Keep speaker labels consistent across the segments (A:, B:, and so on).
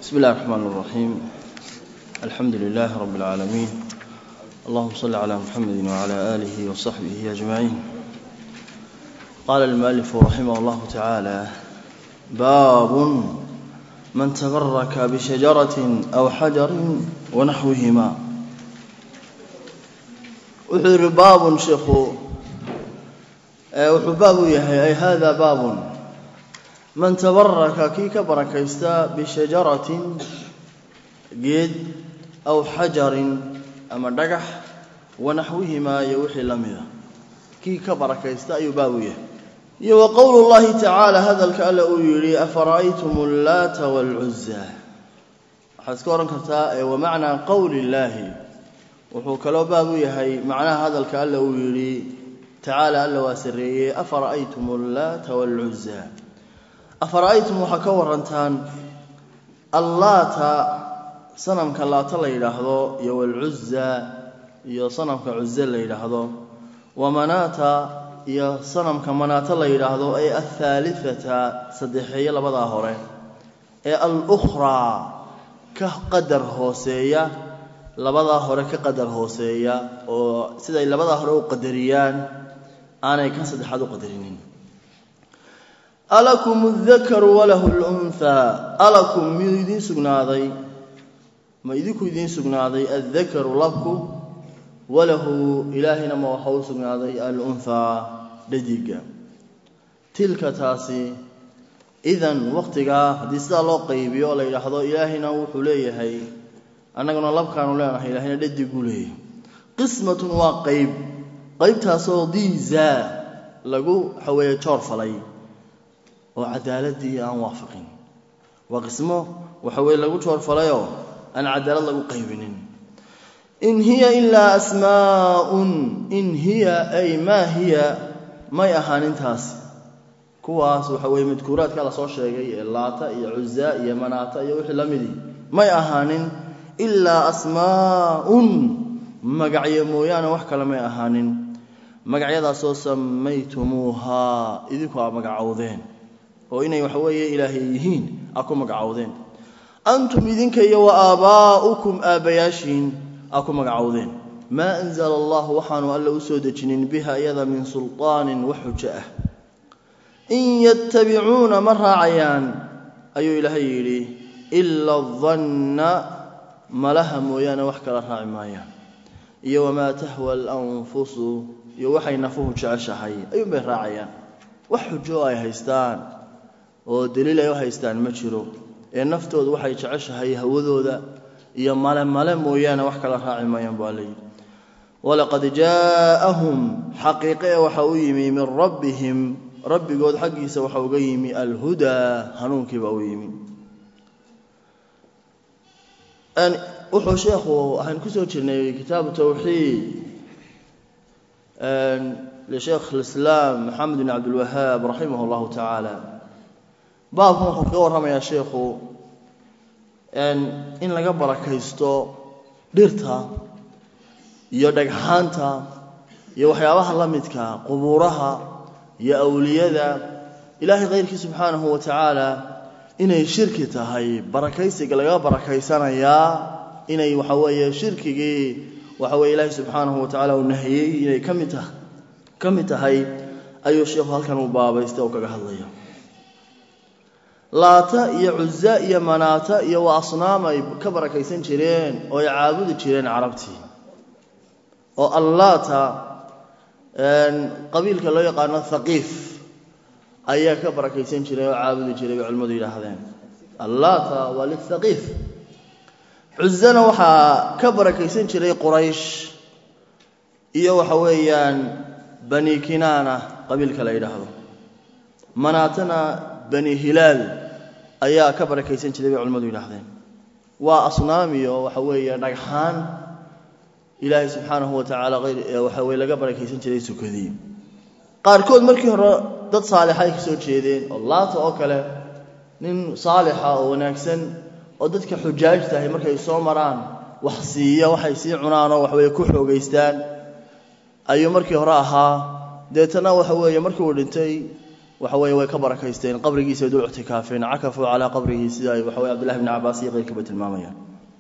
A: بسم الله الرحمن الرحيم. الحمد لله رب العالمين. اللهم صل على محمد وعلى آله وصحبه أجمعين. قال المؤلف رحمه الله تعالى: باب من تبرك بشجرة أو حجر ونحوهما. وحر باب شيخ وحباب يحيى أي هذا باب من تبرك كي كبركيستا بشجرة جيد أو حجر أما دقح ونحوهما يوحي لمذا كي كبركيستا يباويه. وقول الله تعالى هذا الكأل يري أفرأيتم اللات والعزى حسكورا كرتا ومعنى قول الله وحوك لو باويه هي معنى هذا الكأل يري تعالى ألا واسريه أفرأيتم اللات والعزى. أفرأيتم وحكور أنتان اللات صنم كاللات الله يلاحظه يو العزى يو صنم كعزى الله يلاحظه ومناتا يو صنم كمنات الله يلاحظه أي الثالثة صديحية لبضا هورين أي الأخرى كقدر هوسية لبضا هورين كقدر هوسية وسيدا لبضا هورين قدريان أنا يكسد حدو قدرينين. ألكم الذكر وله الأنثى ألكم ميدين سجنادي ما يدين سجنادي الذكر لكم وله إلهنا ما وحول سجنادي الأنثى دقيقة تلك تاسي إذن وقتها حديث الله قيبي ولا يلاحظوا إلهنا وحليه هي أنا قلنا الله كانوا لنا إلهنا دقيقة قسمة وقيب قيب تاسو ديزا لقو حوي شرف علي وعدالتي أن وافقين وقسمه وحويل لغو تور فلايو أن عدالة لغو قيبين. إن هي إلا أسماء إن هي أي ما هي ما يهانين تاس كواس وحوي مذكورات كلا صور شيء اللاتا يا عزاء يا مناتا يا وحي لمدي ما يهانين إلا أسماء مقعي مويانا وحكا لما يهانين مقعي ذا سو سميتموها إذكوا مقعوذين وإني وحوي إلهيين أكون مقعوذين أنتم إذنك وآباؤكم آبياشين أكون مقعوذين ما أنزل الله وحانوا ألا أسودجن بها يذا من سلطان وحجة إن يتبعون مرة عيان أي إلهي إلا الظن ملهم ويانا وحكا لها عمايان وما تهوى الأنفس يوحي نفوه شعشحي أي مرة عيان وحجوا أي هيستان oo daliil ay haystaan ma jiro ee naftoodu waxay jeceshahay hawadooda iyo maalmale mooyaan wax kala raaci maayaan baalay wala qad jaa'ahum haqiiqa waxa uu yimi min rabbihim rabbigood xaqiisa waxa uu yimi al-huda hanuunkii baa uu yimi an wuxuu sheekhu waxaan ku soo jirnay kitaab tawxiid li sheekh al-islam Muhammad ibn Abdul Wahhab rahimahullahu ta'ala باب هو كورما يا شيخو إن لقى بركيستو ديرتا يا دغحانتا يا وحيابها لمدك قبورها يا أولياء إلهي غيرك سبحانه وتعالى إني شركته هاي بركيسك لقى بركيسنا يا إني وحوي شركي وحوي إلهي سبحانه وتعالى والنهي إني كمته هاي أيو شيخ هل كانوا بابا يستوقع هالليا laata iyo cuzza iyo manaata iyo asnaam ay ka barakaysan jireen oo ay caabudi jireen carabtii oo allaata qabiilka loo yaqaan thaqif ayaa ka barakaysan jireen oo caabudi jireen culimadu yiraahdeen allaata wal thaqif cuzzana waxa ka barakaysan jiray quraysh iyo waxa weeyaan bani kinaana qabiilka la yiraahdo manaatana bani hilal ayaa ka barakaysan jiray culimadu yiraahdeen waa asnaamiyo waxa weeye dhagxaan ilaahay subhanahu wa ta'ala waxa weeye laga barakaysan jiray sukadii qaarkood markii hore dad saalixay ka soo jeedeen allaah oo kale nin saalixa oo wanaagsan oo dadka xujaajta ah markay soo maraan wax siiya waxay sii cunaan oo wax weeye ku xoogeystaan ayuu markii hore ahaa deetana waxa weeye markii uu dhintay waxa weeye way ka barakaysteen qabrigiisa dul i'tikaafeen akafu ala qabrihi sida waxa weeye Abdullah ibn Abbas iyo qeyrkiiba tilmaamayaan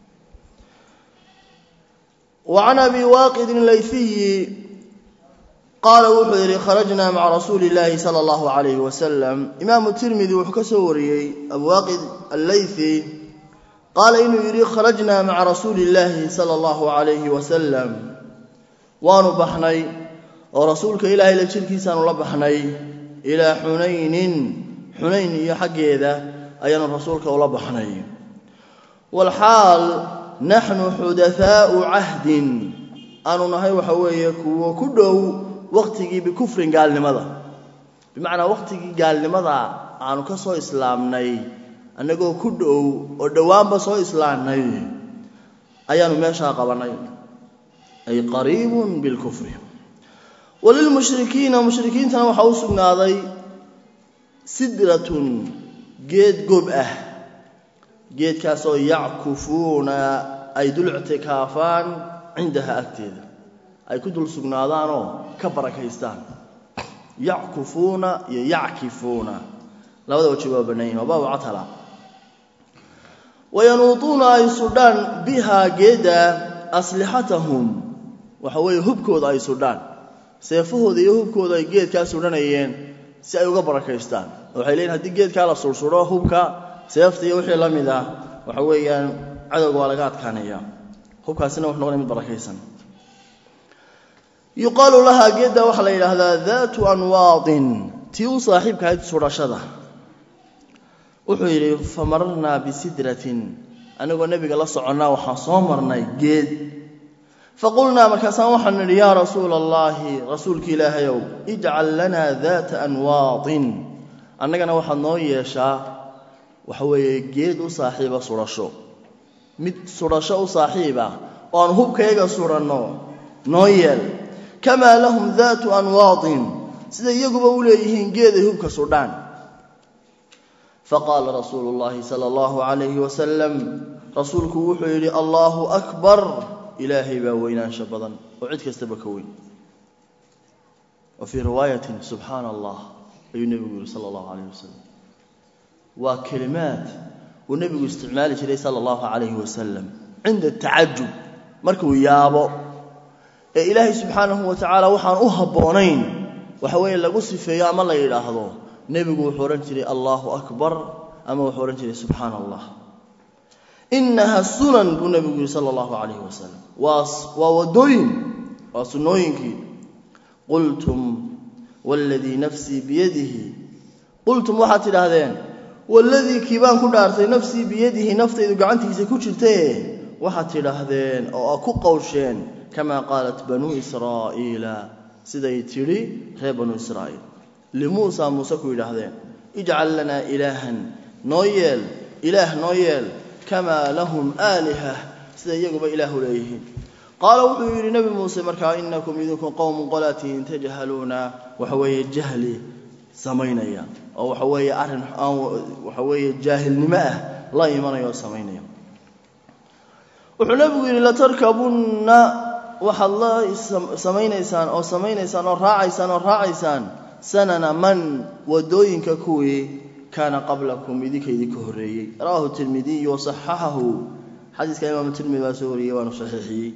A: وعن أبي واقد الليثي قال وحيري خرجنا مع رسول الله صلى الله عليه وسلم إمام الترمذي وحكسوري أبو واقد الليثي قال إنه يري خرجنا مع رسول الله صلى الله عليه وسلم ونبحني ورسولك إلهي لشركي سنلبحني إلى حنين يحق إذا أين رسولك ولبحني والحال نحن حدثاء عهد أنا نهي وحويك وكله وقتي بكفر قال لماذا بمعنى وقتي قال لماذا أنا كسو إسلامني أنا جو كله ودوام بسو إسلامني أيان ما شاقبني أي قريب بالكفر وللمشركين تنو حوسنا ذي سدرة جيد قبأه جيد كاسو يعكفون أي دل اعتكافان عندها أكتيد أي كدل سقنادانو كبركيستان يعكفون يعكفون لو ذا وجبوا بنين وباب عطلا وينوطون أي سودان بها جيدا أسلحتهم وحوي هبكود أي سودان سيفه ذي هبكود أي جيد كاسودان أيين سيأيو كبركيستان وحيلين هدي جيد كالا صرصورا هبكا سيفتي وحي لمده waxa weeyaan cadawga waa laga adkaanaya hubkaasina wax noqonay mid barakaysan yuqalu laha geeda waxa la yiraahdaa dhaatu anwaadin tii saaxiibka ay surashada wuxuu yiri famarna bi sidratin anagoo nabiga la soconaa waxa soo marnay geed faqulna markaasaan waxaan niri ya rasuulallahi rasuulki ilaahayow ij'al lana dhaata anwaadin annagana waxa noo yeeshaa وحوي جيد وصاحبه سرشو مد سرشو صاحبه وان هبكيغا سرنو نويل كما لهم ذات انواط سيده يغبا وليهين جيد هبك سودان فقال رسول الله صلى الله عليه وسلم رسولك وحيري الله اكبر الهي باوينا شبدان وعد كستبكوين وفي روايه سبحان الله اي النبي صلى الله عليه وسلم وكلمات والنبي استعمال جري صلى الله عليه وسلم عند التعجب مركو يابو إلهي سبحانه وتعالى وحان أهبونين وحوين لغو صفيا ما لا يلاحظو نبي وحورن جري الله أكبر أما وحورن جري سبحان الله إنها السنن بالنبي صلى الله عليه وسلم وودوين وسنوينك قلتم والذي نفسي بيده قلتم واحد هذين والذي كيبان كدارتي نفسي بيده نفتيdu gacantiisa ku jirtay waxa tidaahdeen oo ku qowsheen kama qalat banu israa'iila siday tiri reer banu israa'iil li muusa ku yiraahdeen ij'al lana ilahan nooyeel kama lahum alaha siday iyaguba ilaahu leeyihiin qaala wuxuu yiri nabi muusa markaa innakum idinku qawmun qalatin tajhaluna wa huwa jahli samaynaya oo waxa weeye arin waxa weeye jaahilnimo ah la imanayo samaynaya wuxuu nabigu yiri la tarkabunna waxa la samaynaysan oo raacaysaan sanana man wadooyinka kuwii kana qablakum idinka horeeyay rawahu tirmidhi wa sahahahu xadiiska imaam tirmidhi waa soo wariyay waana saxiixiyay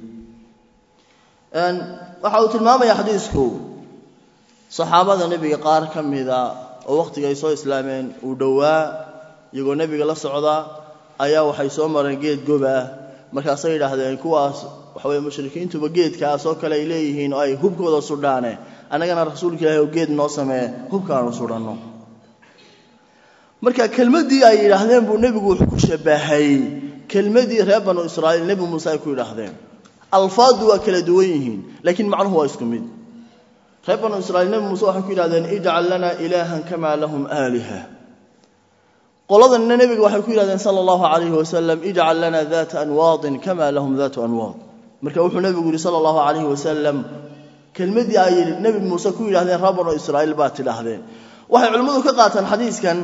A: waxa uu tilmaamayaa xadiisku saxaabada nabiga qaar kamida oo waqtiga ay soo islaameen uu dhawaa iyagoo nabiga la socda ayaa waxay soo mareen geed goba markaas ay yiraahdeen kuwaas waxa way mushrikiintu geedkaas oo kale ay leeyihiin oo ay hubkooda sudhaane anagana rasuulka ilaahay oo geed noo sameey hubkaan sudhano marka kelmadii ay yiraahdeen buu nabigu wuxuu ku shabahay kelmadii reer banu israa'iil nabi muusa ay ku yiraahdeen alfaadu waa kala duwan yihiin laakiin macnuhu waa isku mid reer banu israa'iil nabi muusa waxa ku yiraahdeen ij'al lana ilahan kama lahum alaha qoladan nabiga waxa ku yiraahdeen sallallahu alayhi wasallam ij'al lana dhaata anwaadin kama lahum dhaatu anwaad marka wuxuu nabigu yiri sallallahu alayhi wasallam kelmadii ay nabi muusa ku yiraahdeen reer banu israa'iil baa tidaahdeen waxay culimadu ka qaataan xadiiskan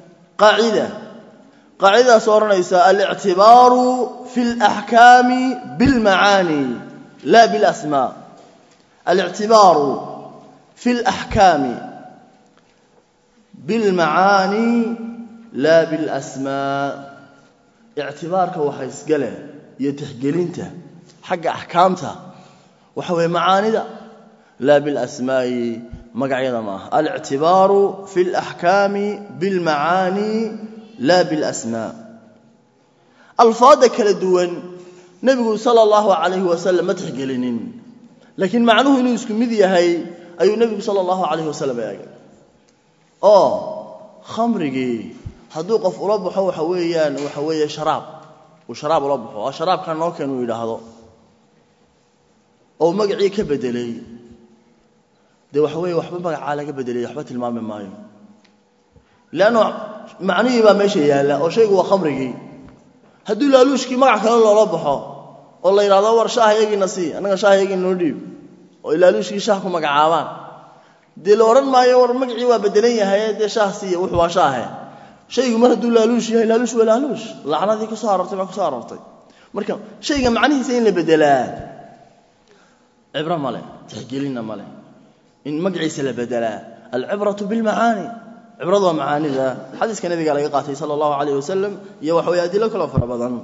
A: قاعدة صورنيسا الاعتبار في الأحكام بالمعاني لا بالأسماء الاعتبار في الأحكام بالمعاني لا بالأسماء اعتبارك وحيسقله يتحقلينته حق أحكامته وحوي معاني ده لا بالأسماء مقعيدا ما الاعتبار في الأحكام بالمعاني لا بالأسماء الفاظ كلا دوان نبي صلى الله عليه وسلم ما تحقلين لكن معنوه إنه يسكن مذي هاي أي النبي صلى الله عليه وسلم يقول خمرجي هدوق في رب حويان وحوي شراب وشراب ربه شراب كان نوكن ويدا هذا أو مقعي كبدلي ده وحوي وحبة مقع على كبدلي وحبة الماء من ماي لأنه معني ما ماشي يلا أو شيء هو خمرجي هدول لالوش كي مقع كان الله ربه والله يرى دور شاه يجي نسي أنا شاه يجي نوديب ويلالوش كي شاه كم مقعوان دي لورن ما يور مقعي وبدلية هي ده شاه سي وحوا شاه شيء ما هدول لالوش هي لالوش ولا لالوش لعنة ذيك صارت ما صارت مركب شيء معنيه سين لبدلا عبرة ماله تحقيلنا ماله إن مقعي سلا بدلا العبرة بالمعاني عبرة ومعاني ذا حديث كان النبي قال يقاتي صلى الله عليه وسلم يوحوا يأدي لك لا فربضا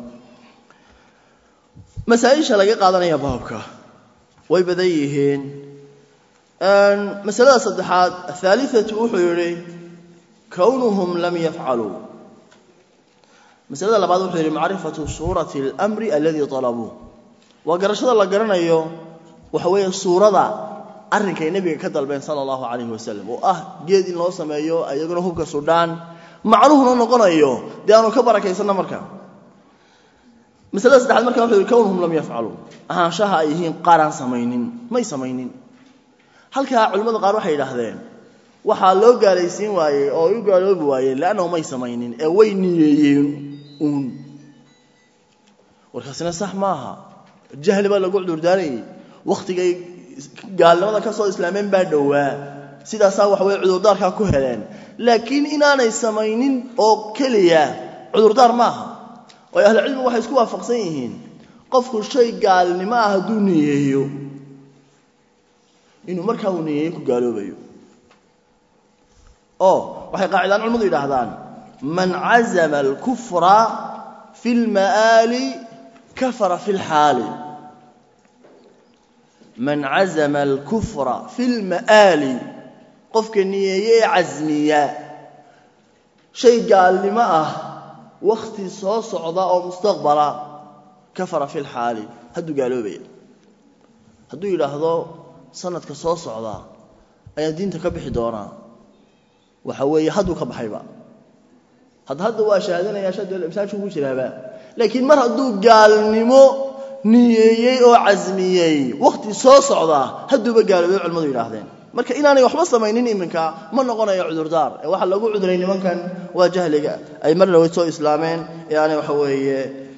A: مسائل شلقي قادنا يا بابك ويبديهن أن مسألة صدحات الثالثة وحيري كونهم لم يفعلوا مسألة لبعض وحيري معرفة صورة الأمر الذي طلبوه وقرشد الله قرنا يو وحوي الصورة أرنك النبي كتل بين صلى الله عليه وسلم جيد إن الله سمعيو أيقونه هو كالسودان معروه نقول أيو ديانو كبرك يسنى مركا مسألة صدحات مركا وحيري كونهم لم يفعلوا شاها أيهين قارن سمينين ما يسمينين halka culimada qaar waxay yiraahdeen waxa loo gaalaysiin waayay oo uu gaaloobi waayay laana ma sameeynin ee way niyeeyeen warkaasina sax maaha jahli baa lagu cudurdaanay waqtigay gaalnimada ka soo islaameen baa dhawaa sidaas wax way cudurdaarka ku heleen laakiin inaanay sameeynin oo kaliya cudurdaar maaha oo ahli cilmi waxay isku waafaqsan yihiin qofku shay gaalnimo ah haduu niyeeyo inuu markaa uu niyeeyo ku gaaloobayo waxay qaacidaan culimadu yiraahdaan man azama al-kufra fi al-ma'ali kafara fi al-hali man azama al-kufra fi al-ma'ali qofka niyeeyay azmiya shay gaalnimo ah waqti soo socda oo mustaqbala kafara fi al-hali haduu gaaloobayo haduu yiraahdo sanadka soo socda ayaa diinta ka bixi doona waxa weeye haduu ka baxayba hadda waa shahaadanaya shahadu al-imsaaj ugu jiraaba laakiin mar haduu gaalnimo niyeeyay oo azmiyay waqti soo socda haduuba gaaloobay culimadu yiraahdeen marka inaanay waxba sameeynin iminka ma noqonayo cudurdaar waxa lagu cuduray nimankan waa jahliga ay marna way soo islaameen yaani waxa weeye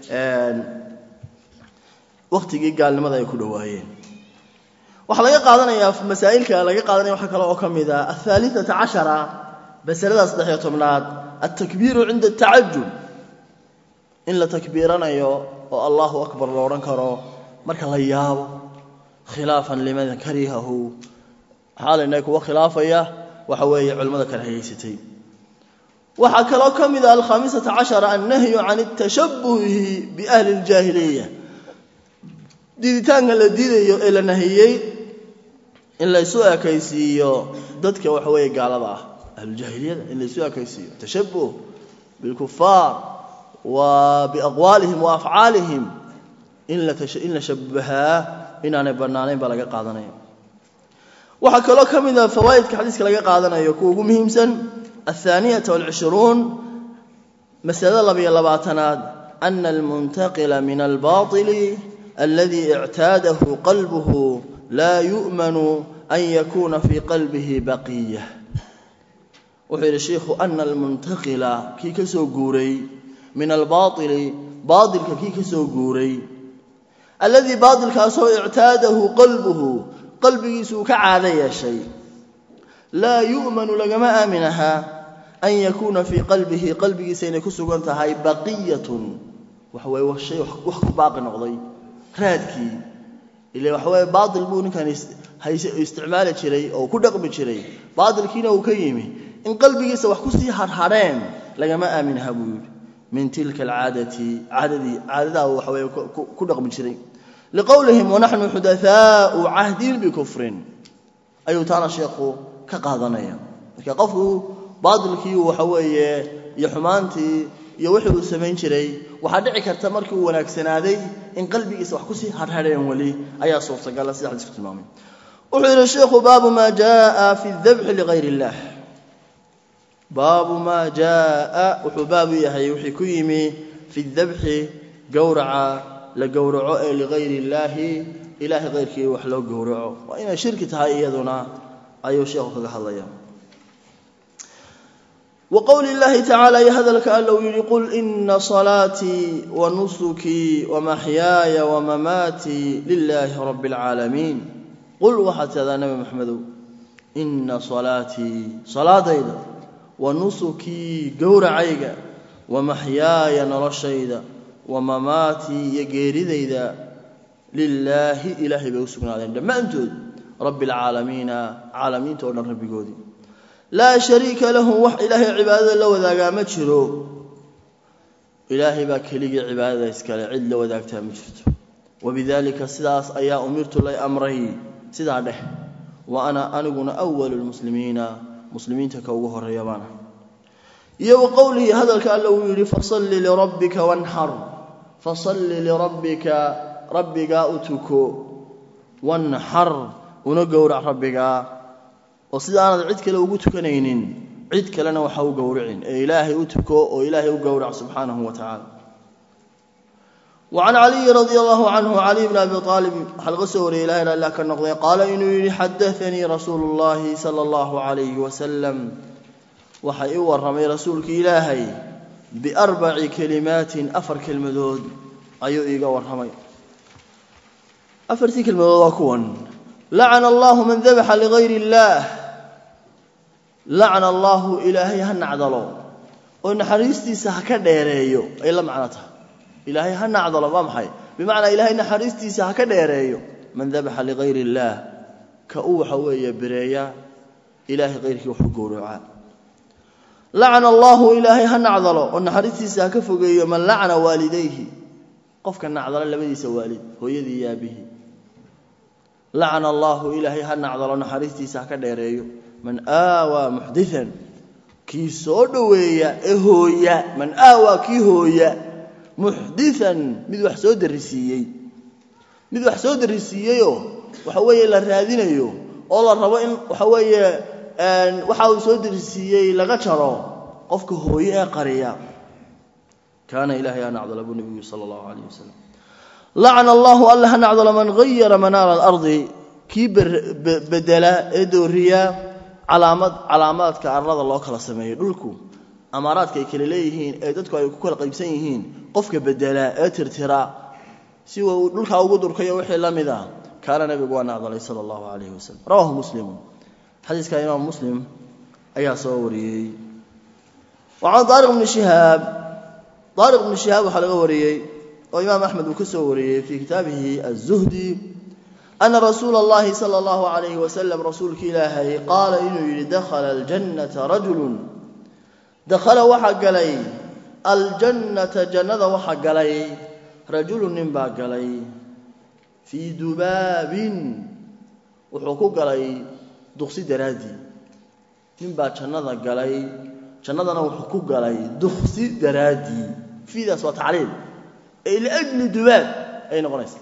A: waqtigii gaalnimada ay ku dhawaayeen waxa laga qaadanayaa masaa'ilka laga qaadanaya waxa kale oo kamida الثالثة عشرة بسلada 13aad التكبير عند التعجب in la takbiiranayo oo Allahu akbar loo oran karo marka la yaabo khilaafan liman karihahu xaaladna kuwa khilaafaya waxa weeye culimada kala hayeysatay waxa kale oo kamida الخامسة عشرة النهي عن التشبه بأهل الجاهلية diiditaanka la diidayo ee la nahiyay in la soo akaysiyo dadka wax way gaalada ah al-jahiliyada in la soo akaysiyo tashabbuh bil kuffar wa bi aqwalihim wa af'alihim in la shabbaha inaana banaanayn ba laga qaadanayo waxa kale oo kamida fawaidka xadiiska laga qaadanayo kuwa ugu muhiimsan الثانية والعشرون مسألة 22aad أن المنتقل من الباطل الذي اعتاده قلبه لا يؤمن أن يكون في قلبه بقية وحير الشيخ أن المنتقل كي كسو قوري من الباطل باطل كي كسو قوري الذي باطل كسو اعتاده قلبه سوك عادي شيء لا يؤمن لما آمنها أن يكون في قلبه سينكسو قنتها بقية وحوى والشيء وحكو باقي نقضي raadki ilaa waxa way baadil buu ninkan isticmaali jiray oo ku dhaqmi jiray baadilkiina uu ka yimi in qalbigiisa wax ku sii harhareen lagama aaminaha buu yiri min tilka al'aadati caadada waxa way ku dhaqmi jiray liqawlihim wa nahnu hudathaa'u 'ahdin bi kufrin ayu taana sheekhu ka qaadanaya marka qofku baadilkii waxa weeye iyo xumaantii iyo wixii uu sameyn jiray waxa dhici karta markii uu wanaagsanaaday in qalbigiisa wax ku sii harhareen wali ayaa suurtagal ah sida xadiisku tilmaamay wuxuu yiri sheekhu baabu ma jaa fi dhabh li ghayri allah baabu ma jaa wuxuu baabu yahay wixii ku yimi fi dhabh gawraca la gawraco ee li ghayri allah ilaahi ghayrkii wax loo gawraco waa in shirki tahay iyaduna ayuu sheekhu kaga hadlaya وقول الله تعالى يهذلك ألو يقول إن صلاتي ونسكي ومحياي ومماتي لله رب العالمين قل وحتى ذا نبي محمد إن صلاتي ونسكي قور عيقا ومحياي نرشيدا ومماتي يقيري لله إلهي بيوسكنا لما أنتم رب العالمين عالمين تقولنا ربي قودي لا شريك له وح إلهي عبادة لو ذاك ما تشرو إلهي باكلي عبادة إسكال عد لو ذاك تامجرت وبذلك السداس أيا أمرت لي أمره سداده وأنا أنقنا أول مسلمين تكوه الريبان يو قولي هذا الكلام يري فصل لربك وانحر فصل لربك ربك أتكو وانحر ونقور ربك وصيدا أنا عيد كلا وجود كنينين عيد كلا أنا وحاو جورعين إلهي أتبكو وإلهي وجورع سبحانه وتعالى وعن علي رضي الله عنه علي بن أبي طالب حلق سوري إلهي لا كان نقضي قال إنه حدثني رسول الله صلى الله عليه وسلم وحيور رمي رسولك إلهي بأربع كلمات أفر كلمة دود أيو إيقا ورحمي أفرتي كلمة دود أكون لعن الله من ذبح لغير الله لعن الله إلهي هنعضلو وإن حريستي سحكا ديريو أي لا معناتها إلهي هنعضلو ما محي بمعنى إلهي نحريستي سحكا ديريو من ذبح لغير الله كأوحا ويا بريا إلهي غيرك وحقو رعا لعن الله إلهي هنعضلو وإن حريستي سحكا فوقيو من لعن والديه قفك النعضل لمدي سوالد هو يدي يا به لعن الله إلهي هنعضل نحريستي سحكا ديريو من آوى محدثا كي سودويا إهويا من آوى كي هويا محدثا مدوح سود الرسيي وحوية للرادينيو والله الربائن وحوية وحاو سود الرسيي لغشرا قفك هويا قريا كان إلهي هنعضل أبو النبي صلى الله عليه وسلم لعن الله الله نعضل من غير منار الأرض كبر بدلا إدوريا علامات كأرض الله كلا سميه دولكم أمارات كي ليهين أدتكم أي كل قيبسينهين قفك بدلا أترترا سوى دولك أو قدر كي يوحي لمذا كان نبي قوانا عليه صلى الله عليه وسلم رواه مسلم حديث كان إمام مسلم أي صوري وعن طارق بن شهاب حلقوري وإمام أحمد وكسوري في كتابه الزهدي أن رسول الله صلى الله عليه وسلم رسولك إلهي قال إنه دخل الجنة رجل دخل وحق لي الجنة جنة وحق لي رجل نباق لي في دباب وحقوق لي دخسي درادي نباق جنة لي جنة وحقوق لي دخسي درادي في ذا سوى تعليل لأجل دباب أين قنيس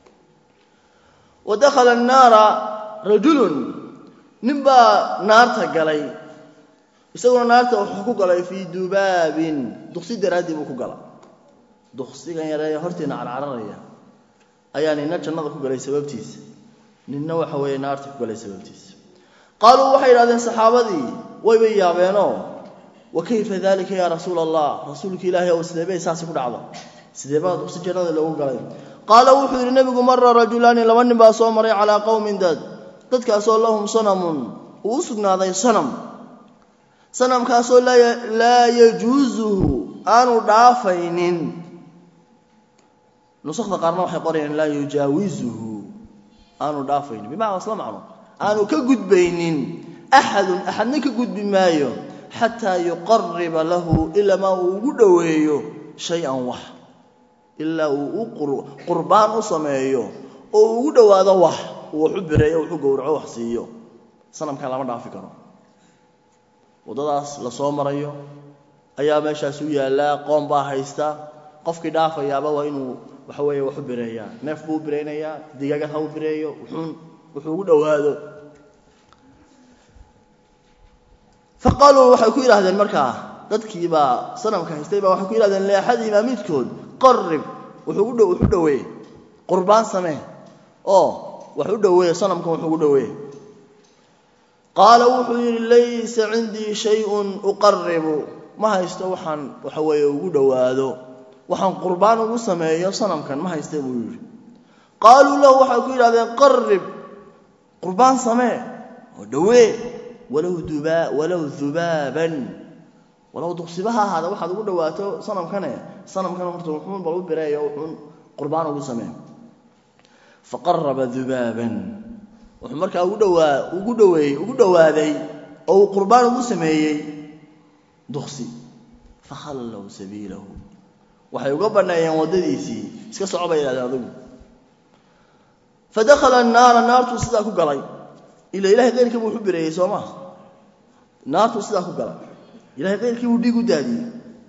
A: ودخل النار رجل نبا نار تقلي يسوون نار تحقق لي في دباب دخسي درادي بكو قلا دخسي كان يرى هرتنا على العررية أياني نرجع نظر كو قلي سببتيس ننوى حوي نار تحقق لي سببتيس قالوا وحي هذا الصحابة ويبي يابينو وكيف ذلك يا رسول الله رسولك إلهي أو سيدبي ساسي كل عظم سيدبات وسجنة اللي قال قال وحي النبي مر رجلان لمن باصوا على قوم دد كاسو لهم صنم وسقنا ذي صنم كاسو لا يجوزه أنو دافين نسخ قرنا وحي قرين لا يجاوزه أنو دافين بمعنى أصلا معنى أنو كجد بينين أحد كجد بمايو حتى يقرب له إلا ما وجدويه شيئا وح إلا قربان أصميه وجدوا هذا وح وحبره وحجور وحسيه صنم كلام الله فكره وداس لسو مريو ayaa meeshaas u yaala qoon baa haysta qofkii dhaafayaaba waa inuu waxa weeye wax u bireeyaa neef buu bireenayaa digaga ha u bireeyo wuxuu ugu dhawaado faqalu waxay ku yiraahdeen markaa dadkii baa sanamka haystay baa waxay ku yiraahdeen la ahad imaamidkood qarrib wuxuu u dhaweey qurbaan samee oo wax u dhaweey sanamka wuxuu ugu dhaweey qaala wuxuu yiri laysa indi shay'un uqarribu ma haysto waxaan waxa weeye ugu dhawaado waxaan qurbaan ugu sameeyo sanamkan ma haysto buu yiri qaalu lahu waxa ku yiraahdeen qarrib qurbaan samee oo dhawee walaw dhubaban walaw duqsibaha hada waxa ugu dhawaato sanamkan horta wuxuu bal u bireeyo wuxuu qurbaan ugu sameeyo faqarraba dhubaban wuxuu markaa ugu dhawaaday oo qurbaan ugu sameeyay duqsi fakhallu sabiilahu waxay uga banayeen wadadiisii iska socobay ilaadadu fadakhala an-nar naartu sida ku galay ila ilaahay qeyrkii buu xubireyay Soomaa naartu sida ku galay ilaahay qeyrkii buu dhigu daadiyay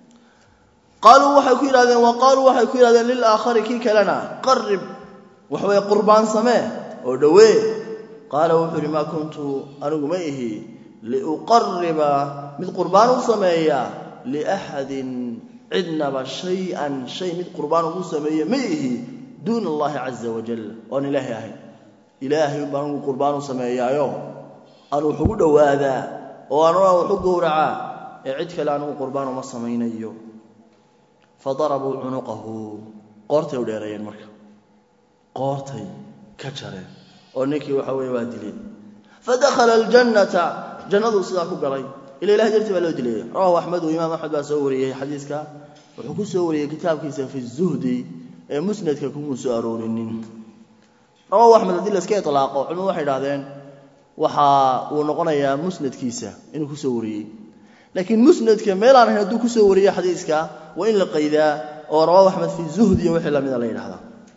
A: qalu waxay ku yiraahdeen lil aakhari ki kalana qarrib waxay qurbaan samee oo dhawee qaala wuxuu ma kuntu anigu ma ihi li uqarriba mid qurbaan u sameeya li ahadin cidnaba shay'an shay mid qurbaan u sameeya ma ihi duun Allah azza wa jalla oo ilaahay baan qurbaan u sameeyaayo anu wuxuu dhawaada oo anu wuxuu gowraca cid kale anu qurbaan uma sameeynayo fadarabu unuqahu qortay u dheerayeen marka qortay ka jareen oo ninkii waxa weeye waa dilay fadakhala aljannata jannadu sida ku galay ila ilaahay jirtii baa loo dilay rawahu ahmad wa imam ahmad baa soo wariyay xadiiska wuxuu ku soo wariyay kitaabkiisa fi zuhdi ee musnadka ku soo aroorinin rawahu ahmad hadii la iska itlaaqo culimo waxay yiraahdeen waxa uu noqonayaa musnadkiisa inuu ku soo wariyay laakiin musnadka meelaan haduu ku soo wariyay xadiiska waa in la qaydaa oo rawahu ahmad fi zuhdi wixii la mid la yiraahdo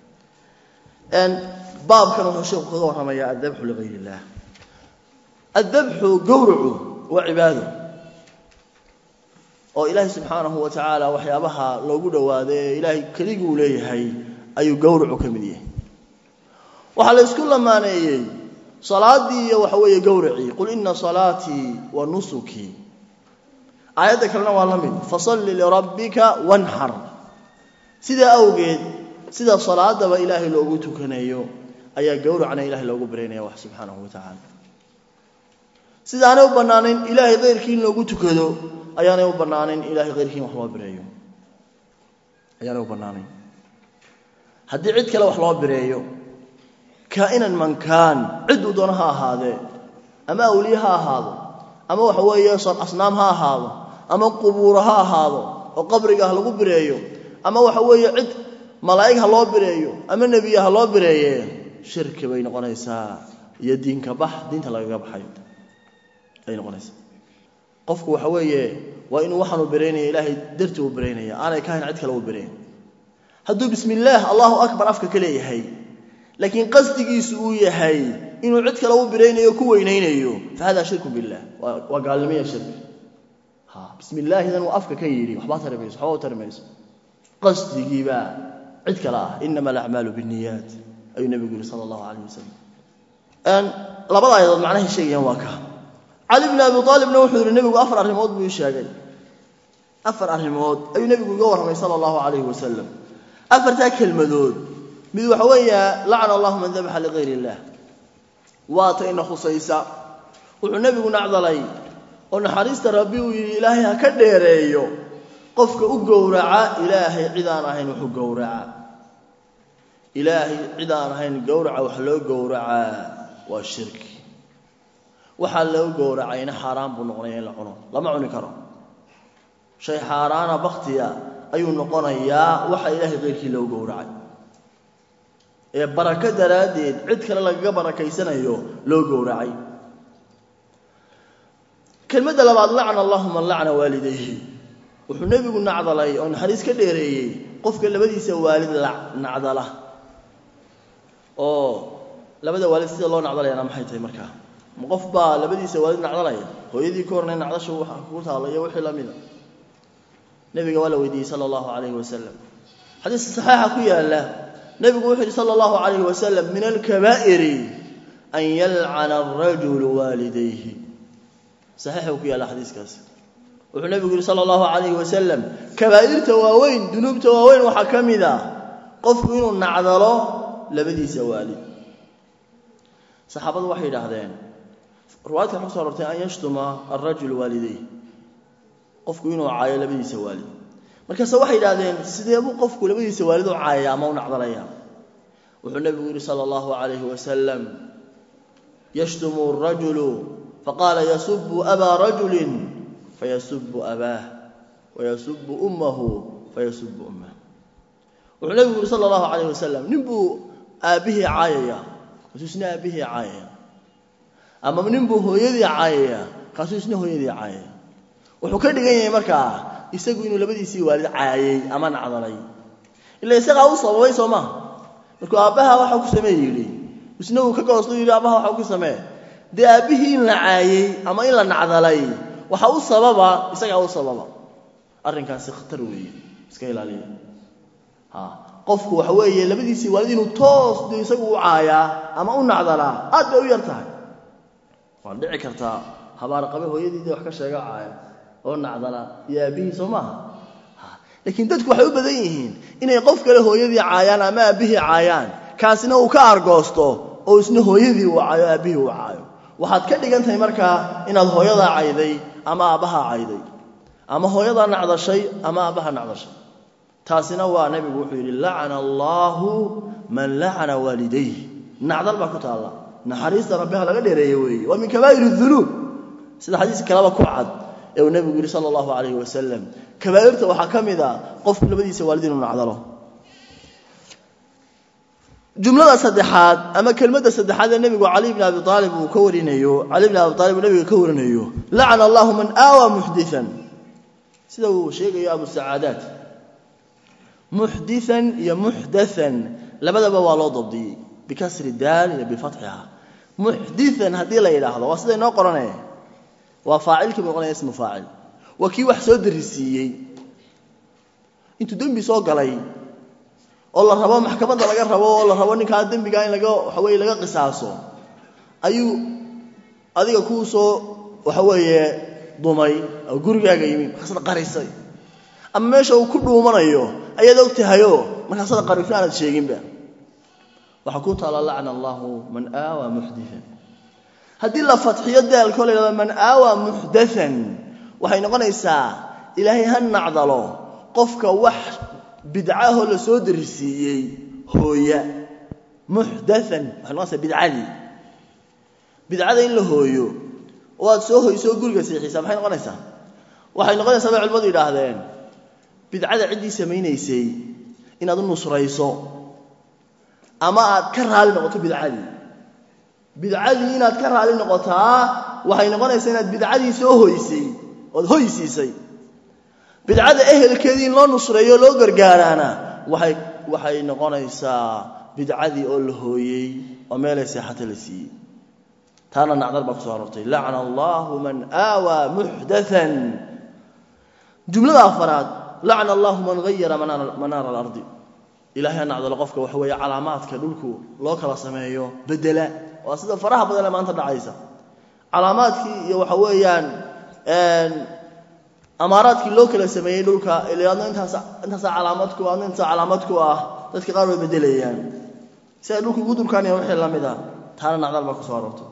A: باب كانوا الشيخ كغور رميا الذبح لغير الله الذبح قورع وعباده او الهي سبحانه وتعالى وحيابها لو دواده الهي كليغو ليهي ايو قورع كميديه waxa la isku lamaanayay salaadii waxa weeye gowraci qul inna salati wa nusuki ayada kalena waa la mid fasalli li rabbika wanhar sida awgeed sida salaadaba ilaahay loogu tukanayo ayaa gowracna ilaahay loogu bareenaya wax subhanahu wa ta'ala sidaana u banaanin ilaahay qeyrkiin loogu tukado ayaana u banaanin ilaahay qeyrkiin wax loo bareeyo ayaana u banaanin hadii cid kale wax loo bareeyo kainan man kan cid u doonaha ahaade ama awliyaha ahaado ama waxa weeye asnaam ha ahaado ama qubuuraha ahaado oo qabriga lagu bareeyo ama waxa weeye cid malaa'ig ha loo bareeyo ama nabiga ha loo bareeyo shirki bay noqonaysaa iyo diinka diinta laga baxay ay noqonaysaa qofku waxa weeye waa inuu waxaan u bareenayo ilaahay dartii u bareenayo aanay ka hayn cid kale u bareen haduu bismillaah allahu akbar afka kale yahay laakiin qasdigiisu uu yahay inuu cid kale u bareenayo ku weyneynayo fahada shirku billah wa gaalimiya shirki bismillaah idan uu afka ka yiri waxba tarmayso qasdigiiba cid kale inma al-a'malu bin-niyyat ay nabiga sallallahu alayhi wasallam labada ayad macnaha sheegayaan waa ka Ali ibn Abi Talib wuxuu yiri nabigu afar arimood buu sheegay afar arimood ay nabigu uga warramay sallallahu alayhi wasallam afarta kelmadood mid waxa weeyaa la'ana Allahu man dhabaha li ghayri Allah wa ta'ina khusaysa wuxuu nabigu nacdalay oo naxariista rabbi uu yiri ilaahay ha ka dheereeyo qofka u gowraca ilaahay cidaan ahayn wuxuu gowraca ilaahay cidaan ahayn gowraca wax loo gowraca waa shirki waxa loo gowracayna xaraam buu noqonayaa la cuno lama cuni karo shay xaraana baqtiya ayuu noqonayaa waxa ilaahay qeyrkii loo gowracay ee baraka daraadeed cid kale laga barakaysanayo loo gowracay kelmadda labaad lacna allahu man lacna waalidayhi wuxuu nebigu nacdalay oo naxariis ka dheereeyey qofka labadiisa waalid nacdala oo labada waalid sida loo nacdalayana maxay tahay markaa ma qof baa labadiisa waalid nacdalaya hooyadii ka horna nacdashu waxa ku taalayo wixii la mid ah nebiga waa la weydiiyey sala allahu calayhi wasalam xadiis saxiixa ku yaala nebigu wuxuu yidhi sala allahu calayhi wasalam min alkabaa'iri an yalcana arajulu waalidayhi saxiixa ku yaala xadiiskaasi wuxuu nebigu yidhi sala allahu calayhi wasalam kabaa'irta waaweyn dunuubta waaweyn waxaa ka mid ah qofku inuu nacdalo labadiisa waalid saxaabadu waxay yidhaahdeen riwaayadka waxaa ku soo arortay an yashtuma arrajulu waalidayhi qofku inuu caayo labadiisa waalid markaase waxay yidhaahdeen sidee buu qofku labadiisa waalid u caayaya ama u nacdalaya wuxuu nebigu yidhi sala allahu calayhi wasalam yashtumu arrajulu faqaala yasubu abaa rajulin fayasubu abaah wayasubu ummahu fayasubu ummah wuxuu nebigu yidhi sala allahu calayhi wasalam nin buu aabbihii caayaya kaasuu isna aabbihii caayaya ama nin buu hooyadii caayaya kaasuu isna hooyadii caayaya wuxuu ka dhigan yahay markaa isagu inuu labadiisii waalid caayay ama nacdalay ila isagaa u sababay soo maha markuu aabbaha waxa ku sameey yidhi isna uu ka goosto yidhi aabbaha waxa ku samee dee aabbihii in la caayay ama in la nacdalay waxa u sababa isagaa u sababa arrinkaasi khatar weeye iska ilaaliya qofku waxa weeye labadiisii waalid inuu toos isagu u caayaa ama u nacdalaa aad bay u yar tahay waa dhici kartaa habaar qabe hooyadiida wax ka sheega caaya oo nacdala iyo aabihii soo maaha laakiin dadku waxay u badan yihiin inay qof kale hooyadii caayaan ama aabihii caayaan kaasina uu ka argoosto oo isna hooyadii uu caayo aabihii uu caayo waxaad ka dhigan tahay markaa inaad hooyadaa cayday ama aabbaha cayday ama hooyadaa nacdashay ama aabbaha nacdashay taasina waa nebigu wuxuu yidhi lacana allaahu man lacana waalidayhi nacdal baa ku taalla naxariista rabbiha laga dheereeye weeye waa min kabaa'iri dunuub sida xadiis kaleba ku cad ee uu nebigu yidhi sala allahu calayhi wasalam kabaa'irta waxaa ka mid a qofku labadiisa waalid inuu nacdalo jumlada saddexaad ama kelmadda saddexaad ee nebigu cali bni abi aalib uu ka warinayo cali bni abi aalib uu nebiga ka warinayo lacana allahu man aawaa muxdian sida uu sheegayo abu sacaadaat muxdian iyo muxdathan labadaba waa loo dabdiyey bikasri daal iyo bifatxiha muxdian haddii la yidhaahdo waa sida inoo qoranaya waa faacilkii buu noqonaya ismu faacil waa kii wax soo darisiiyey intuu dembi soo galay oo la rabo maxkamadda laga rabo oo la rabo ninkaa dembigaa in waxa weeye laga qisaaso ayuu adiga kuu soo waxa weeye dumay oo gurigaaga yimi markaasad qarisay ama meesha uu ku dhuumanayo ayaad og tahayoo markaasad qarifin aanad sheeginba waxaa ku taala lacna allahu man aawaa muxdian haddii la fatxiyo daalkoo la yidhahdo man aawaa muxdathan waxay noqonaysaa ilaahay ha nacdalo qofka wax bidcahoo la soo darisiiyey hooya muxdathan waxay noqonaysaa bidcada in la hooyo oo aad soo hoysoo guriga seexisaa maxay noqonaysaa waxay noqonaysaa bay culimmadu yidhaahdeen bidcada ciddii samaynaysay inaad u nusrayso ama aad ka raali noqoto bidcadii inaad ka raali noqotaa waxay noqonaysaa inaad bidcadii soo hoysay ood hoysiisay bidcada ehelkeedii in loo nusreeyo loo gargaaraana waxay noqonaysaa bidcadii oo la hooyey oo meelay seexata la siiyey taana nacdal baa ku soo arortay lacna allahu man aawaa muxdathan jumlada afaraad lacna allahu man hayara manaara alardi ilaahay ha nacdalo qofka waxa weeye calaamaadka dhulku loo kala sameeyo bedela waa sida faraha badan ee maanta dhacaysa calaamaadkii iyo waxa weeyaan amaaraadkii loo kala sameeyey dhulka ilaadna intaasa calaamadku adna intaasa calaamadku ah dadka qaar way bedelayaan si ay dhulku ugu durkaanayaan wixii la mid a taana nacdal baa ku soo arortay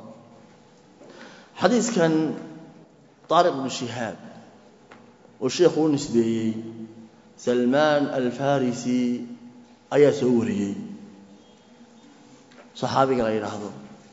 A: xadiiskan taariq ibnu shihaab oo sheekhu u nisbeeyey salmaan alfarisi ayaa soo wariyey saxaabiga la yidhaahdo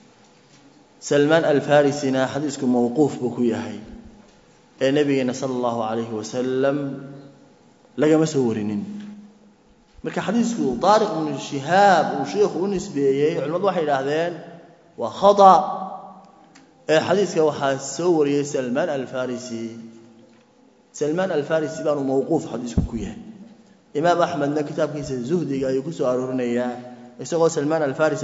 A: salmaan alfarisina xadiisku mawquuf buu ku yahay ee nabigeena sala allahu calayhi wasalam lagama soo warinin marka xadiisku taariq ibnu shihaab uu sheekhu u nisbeeyey culimmadu waxay yidhaahdeen waa khata حديث وحاسوري سلمان الفارسي بانو موقوف حديث كويه إمام أحمد كتاب كيس الزهدي يكسو أرورنيا يسوى سلمان الفارسي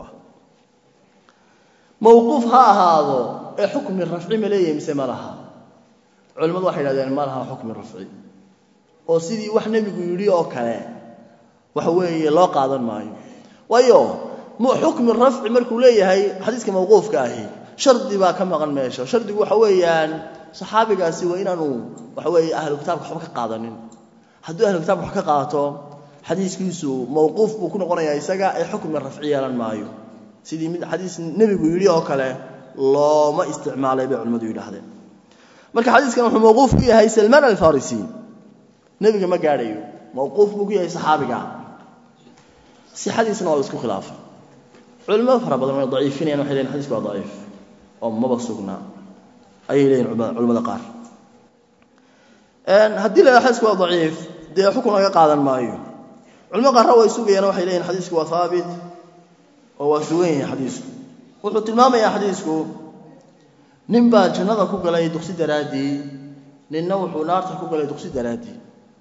A: موقوف هذا حكم الرفع مليه مسمى لها علماء واحد هذا ما لها حكم الرفع oo sidii wax nabigu yiri oo kale waxa weeye loo qaadan maayo wayo mu xukmi rafci markuu leeyahay xadiiska mawquufka ahi shardi baa ka maqan meesha shardigu waxa weeyaan saxaabigaasi waa inaanu waxa weeye ahlu kitaabka waxba ka qaadanin haddii ahlu kitaabka wax ka qaato xadiiskiisu mawquuf buu ku noqonayaa isaga ay xukmi rafci yeelan maayo sidii mid xadiis nabigu yiri oo kale looma isticmaalay bay culimadu yiraahdeen marka xadiiskan wuxuu mawquuf ku yahay Salman al-Farisi nabiga ma gaarayo mawquuf buu ku yahay saxaabiga si xadiisna waa isku khilaaf culimada fara badan way daciifinayaan waxay leeyihiin xadiisku waa daciif oo ma basugna ay leeyihiin culimada qaar haddii la xadiisku waa daciif dee xukun laga qaadan maayo culimada qaar way sugayaan waxay leeyihiin xadiisku waa thaabit oo waa sugan yahay xadiisku wuxuu tilmaamayaa xadiisku nin baa jannada ku galay duqsi daraadii ninna wuxuu naarta ku galay duqsi daraadii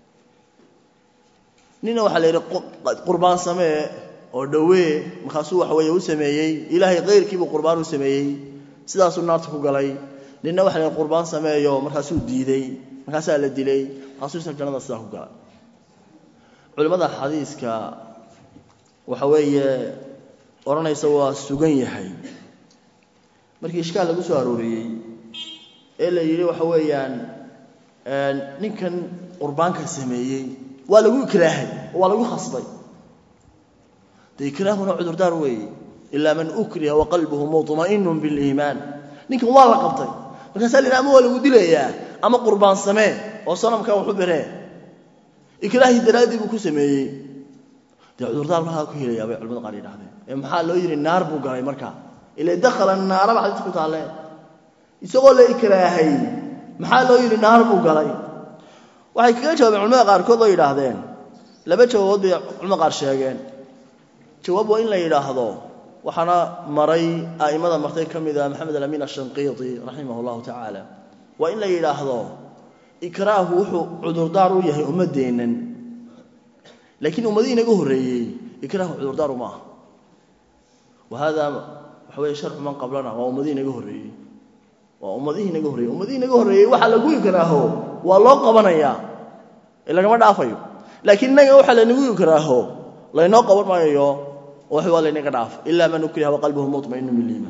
A: nina waxa la yiraahdo qurbaan samee oo dhawee markaasuu wax weeye u sameeyay ilaahay qeyrkiiba qurbaan u sameeyay sidaas uu naarta ku galay nina waxa la yiraahdo qurbaan sameeyo markaasuu diiday markaasaa la dilay markaasuu jannada sidaa ku galay culimada xadiiska waxa weeye oranaysa waa sugan yahay markii ishkaal lagu soo arooriyay ee la yiri waxa weeyaan ninkan qurbaanka sameeyay waa lagu ikraahay waa lagu khasbay ikraahuna cudur daar weey illa man ukriha wa qalbuhu mutma'innun bil iimaan ninkan waa la qabtay marka salina ama waa lagu dilayaa ama qurbaan samee oo sanamka wuxuu biree ikraahi daraadii buu ku sameeyay cudur daar waxa ku helaya bay culimada qaar yiraahdeen maxaa loo yiri naar buu galay marka ila dakhala an-naar baa ku taale isagoo la ikraahay maxaa loo yiri naar buu galay waxay kaga jawaabeen culimada qaar kood oo yiraahdeen laba jawaab bay culimada qaar sheegeen jawaab waa in la yiraahdo waxana maray aimada martay kamida Maxamed al-Amin ash-Shanqiti rahimahullahu ta'ala waa in la yiraahdo ikraahu wuxuu cudur daar u yahay ummadeenan laakiin ummadiina ugu horeeyay ikraahu cudur daar uma aha وهذا هو شرح من قبلنا وأمدينا جهري وأمدينا جهري وحلا جوي كراهو والله قبنا إلا كمان دافعوا لكن نجوا وحلا نجوي كراهو لا ينقبر ما يجوا وحوا لا نقداف إلا من نكره وقلبه مطمئن بالإيمان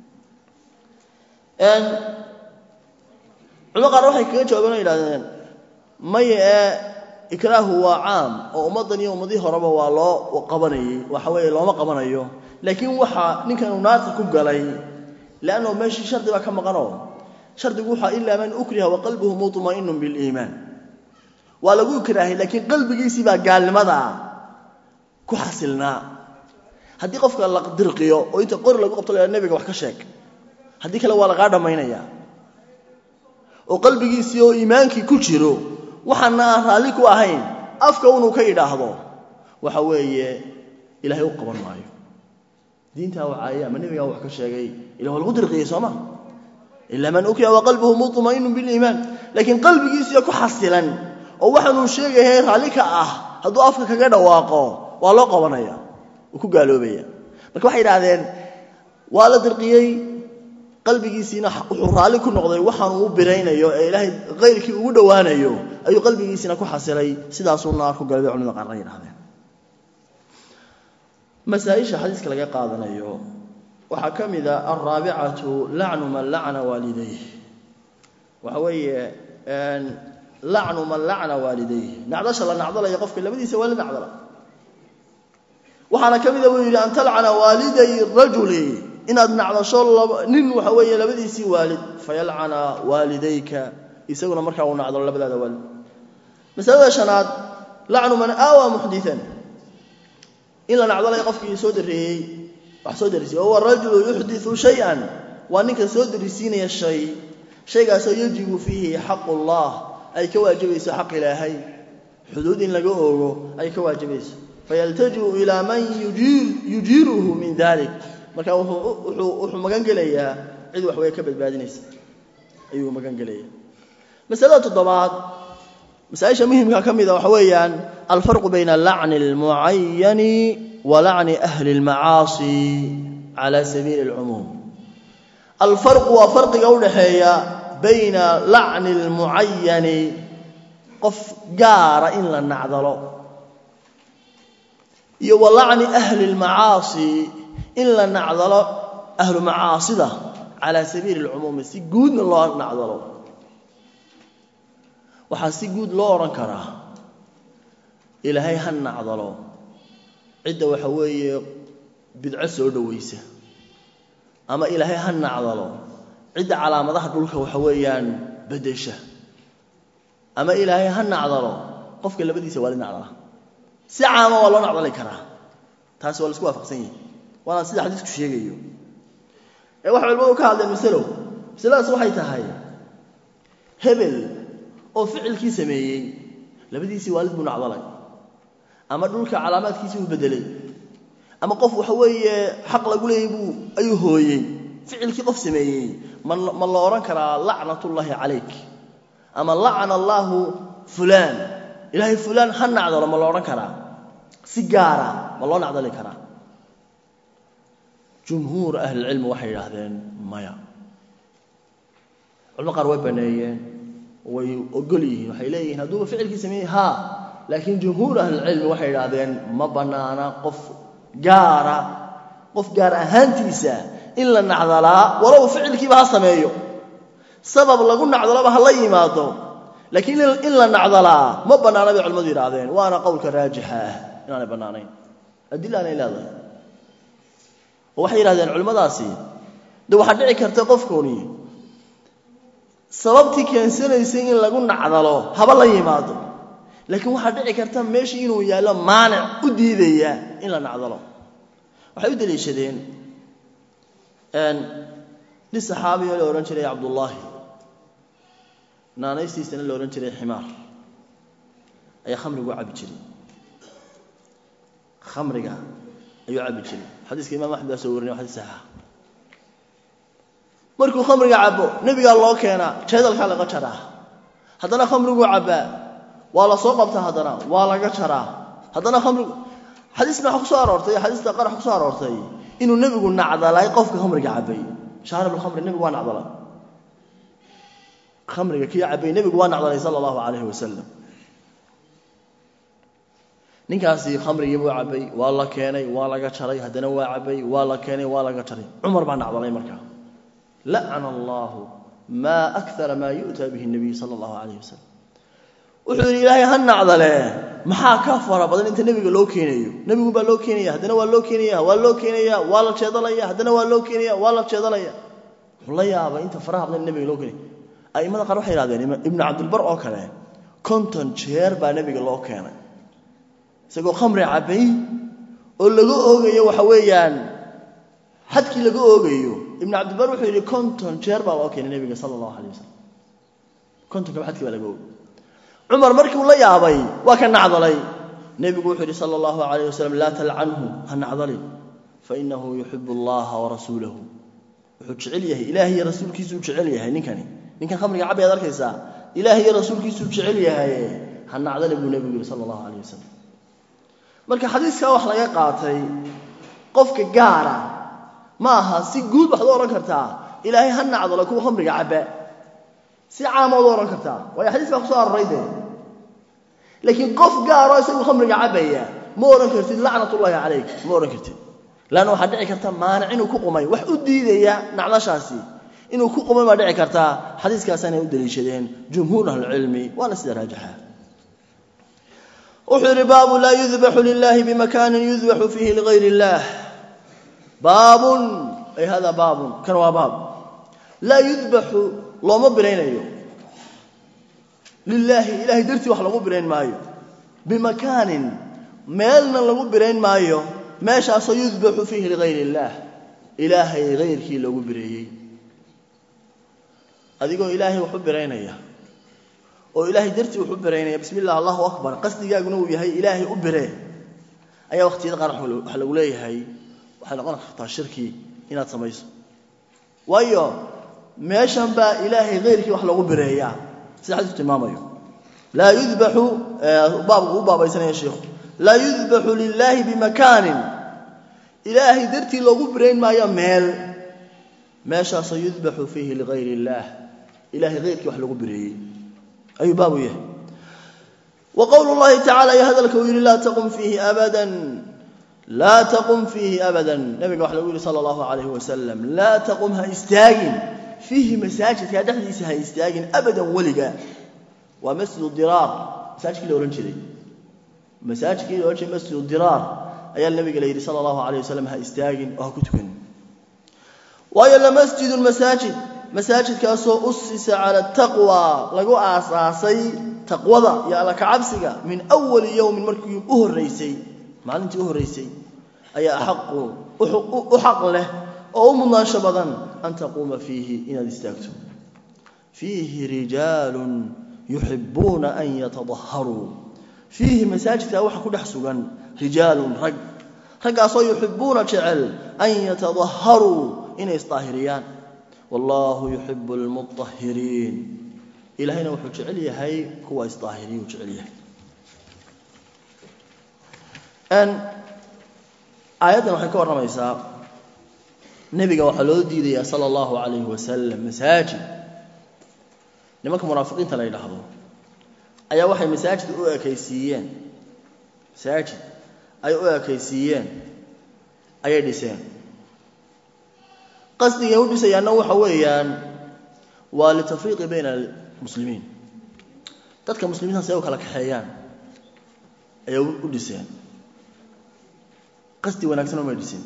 A: أن علماء روحي كذا جوابنا إلى ما إكراه هو عام وأمضني ومضي هربا والله وقبني وحوي الله ما قبنيه لكن وحا نكانوا ناس ku galay لانه ماشي شرط با كما قنو شرط وحا الا من اكره وقلبه مطمئن بالايمان ولا لو كراهي لكن قلبيسي با gaalnimada ku xasilna hadii qofka la dirqiyo oo inta qor lagu qabto nabiga wax ka sheeg hadii kale waa laga dhameynaya oo qalbigiisa oo iimaankii ku jiro waxana raali ku ahayn afka uu ka yiraahdo waxa weeye ilaahay u qaban maayo diinta waxa ma nabiga wax ka sheegay ilaa wal qudriqiyo sooma illa man ukriha wa qalbuhu mutma'innun bil iiman laakin qalbigiisa ku xasilan oo waxaan uu sheegay raalika ah haduu afka kaga dhawaaqo waa loo qabanaya oo ku gaaloobaya marka waxay yiraahdeen waa la dirqiyay qalbigiisina wuxuu raali ku noqday waxaan uu bireynayo ee ilaahay qeyrkii ugu dhawaanayo ayuu qalbigiisina ku xasilay sidaas uu naar ku galay culimada qaar yiraahdeen مسائل حديث كلا قاضنا يو وحكمذا الرابعة لعن من لعن والديه وهوي لعن من لعن والديه نعدش الله نعضله يقف كل بدي سوى نعضله وحنا كمذا ويري أن تلعن والدي الرجل إن نعضش الله نن وهوي لبدي سي والد فيلعن والديك يسوون مركع ونعضل لبدا والد مسألة شناد لعن من آوى محدثا إلا نعضل يقفك سودري وحسودري هو الرجل يحدث شيئا وأنك سودري سيني الشيء شيء سيجب فيه حق الله أي كواجبيس حق إلهي حدود لقوه أي كواجبيس فيلتجئ إلى من يجيره من ذلك marka wuxuu magan galaya cid wax way ka badbaadinaysa ayuu magan galay masalada toddobaad masaa'isha muhiimka kamida waxa weeyaan al-farq bayna al-la'n al-mu'ayyan wa la'n ahli al-ma'asi ala sabil al-umum al-farq wa farqiga u dhaxeeya bayna la'n al-mu'ayyan qof gaara in la nacdalo iyo wa la'n ahli al-ma'asi in la nacdalo ahlu ma'asida ala sabil al-umum si guud loo nacdalo waxa si guud loo oran karaa ilaahay han nacdalo cid waxa weeye bidco soo dhaweysa ama ilaahay han nacdalo cid calaamadaha dhulka waxa weeyaan bedesha ama ilaahay han nacdalo qofka labadiisa waalid nacdala si caama waa loo nacdali karaa taas waa la isku waafaqsan yahay waana sida xadiisku sheegayo waxa walba ka hadlay mas'aladaas waxay tahay hebel oo ficilkii sameeyay labadiisi waalid buu nacdalay ama dhulka calaamaadkiisa uu bedelay ama qof waxa weeye xaq lagu leeyahay ayuu hooyay ficilkii qof sameeyay ma la oran karaa la'natullahi alayk ama la'ana Allahu fulan ilaahi fulan han nacdalo ma la oran karaa si gaara ma loo nacdali karaa jumhuur ahli ilm waxay yiraahdeen maya culmo qaar way baneeyeen way ogol yihiin waxay leeyihiin hadduu ficilkii sameeyay ha laakiin jumhuur ahli ilm waxay yiraahdeen ma banaana qof gaar ahaantiisa in la nacdalaa walaw ficilkii ba sameeyo sabab lagu nacdalaba ha la yimaado laakiin in la nacdalaa ma banaana bay culimadu yiraahdeen waana qowlka raajixa inaan banaanayn adilla aan ilaahay waxay yiraahdeen culimadaasi waxa dhici karta qofkooni sababtii keensanaysay in lagu nacdalo haba la yimaado laakiin waxa dhici karta meeshii inuu yaalo maanic u diidaya in la nacdalo waxay u daliishadeen li saxaabi oo oran jiray Abdullah naanaystiisana la oran jiray Ximaar ay khamrigu cabi jiray khamriga ayuu cabi jiray xadiiska imaam Ahmad soo warinay xadiis saxiix markuu khamriga cabo nabiga loo keena jeedalka laga jaraa hadana khamrigu caba waa la soo qabtaa hadana waa laga jaraa hadana khamrigu xadiisna waxa soo aroortay xadiista qarax ku soo aroortay inuu nabigu nacdalay qofka khamriga cabay shaarib al-khamr nabigu waa nacdalay khamriga kii cabay nabigu waa nacdalay sallallahu alayhi wasallam ninkaasi khamriga buu cabay waa la keenay waa laga jaray hadana waa cabay waa la keenay waa laga jaray umar baa nacdalay markaa la'ana allah ma akthara ma yu'ta bihi an-nabi sallallahu alayhi wasallam wuxuu ilaahay han nacdale maxaa ka fara badan inta nabiga loo keenayo nabigu baa loo keenaya hadana waa loo keenaya waa la jeedalaya hadana waa loo keenaya waa la jeedalaya la yaaba inta faraha badan nabiga loo keenay aymada qaar waxay yiraahdeen ibn abdul bar oo kale konton jeer baa nabiga loo keenay isagoo khamri cabay oo lagu oogayo waxa weeyaan xadkii lagu oogayo ibn abdul bar wuxuu yiri konton jeer baa loo keenay nabiga sallallahu alayhi wasallam konton ka xadkii baa lagu oogay عمر مركب لا يابي وكان نعضلي نبي يقول صلى الله عليه وسلم لا تلعنه هنعضلي فإنه يحب الله ورسوله وحجعليه إلهي رسولك سوجعليه نكان خمر عبي هذا الكيسا إلهي رسولك سوجعليه هنعضلي بالنبي صلى الله عليه وسلم مركب حديث كواح لا يقاطي قفك جارة maaha si guud wax loo oran kartaa ilaahay han nacdalo ku khamriga cabba si caam oo oran kartaa way xadiiska ku soo arayde laakiin qof gaaro isagu khamriga cabaya ma oran kartid la'natullahi alayk ma oran kartid laana waxa dhici karta maana inuu ku qumay wax u diidaya nacdashaasi inuu ku qumay ma dhici karta xadiiskaas ay u daliishadeen jumhuur ahli wala sida raajaha وحر باب لا يذبح لله بمكان يذبح فيه لغير الله باب أي هذا باب كان باب لا يذبح لو ما برينيو لله إله درتي وحلقوا برين مايو بمكان مالنا لو برين مايو ماشي سيذبح فيه لغير الله إلهي غير كي لو بريي أديكو إلهي وحب برينيا oo ilaahay dartii wuxuu bareynaya bismillaah allahu akbar qasdigaaguna uu yahay ilaahay u baree ayaa waqtiyada qaar waxa lagu leeyahay waxa noqon kartaa shirki inaad samayso waayo meeshan baa ilaahay geyrkii wax lagu bireeyaa sida xadiisku tilmaamayo laa yudbaxu baabaysanaya sheekhu laa yudbaxu lilaahi bimakaanin ilaahay dartii loogu birayn maayo meeshaasoo yudbaxu fiihi ligayri illaah ilaahay geyrkii wax lagu bireeyey ayuu baabu yahay wa qowlu llahi tacaala iyo hadalka uu yidhi laa taqum fiihi abadan nabiga waxa lagu yidhi sala allahu calayhi wasalam laa taqum ha istaagin fiihi masaajidka dhexdiisa ha istaagin abadan weliga waa masjidu diraar masaajidkii la odhan jiray masjidu diraar ayaa nabiga la yidhi sala allahu calayhi wasalam ha istaagin oo ha ku tukan waayo lamasjidun masaajidkaasoo usisa cala taqwa lagu aasaasay taqwada iyo alla kacabsiga min awali yowmin markii u horreysay maalintii u horreysay ayaa u xaq leh oo u mudnaansho badan an taquuma fiihi inaad istaagto fiihi rijaalun yuxibbuuna an yatadaharuu fiihi masaajidka waxa ku dhex sugan rijaalun raggaasoo yuxibbuuna jecel an yatadaharuu inay isdaahiriyaan wallaahu yuxibbu almutahhiriin ilaahayna wuxuu jecel yahay kuwa isdaahiriyuu jecel yahay aayaddan waxay ka warramaysaa nebiga waxaa loo diidayaa sala allahu calayhi wasalam masaajid nimanka munaafiqiinta la yidhaahdo ayaa waxay masaajid u ekaysiiyeen ayay dhiseen qasdigay u dhisayaanna waxa weeyaan waa litafriiqi bayna almuslimiin dadka muslimiinta si ay u kala kaxeeyaan ayay u dhiseen qasdi wanaagsan uma dhisin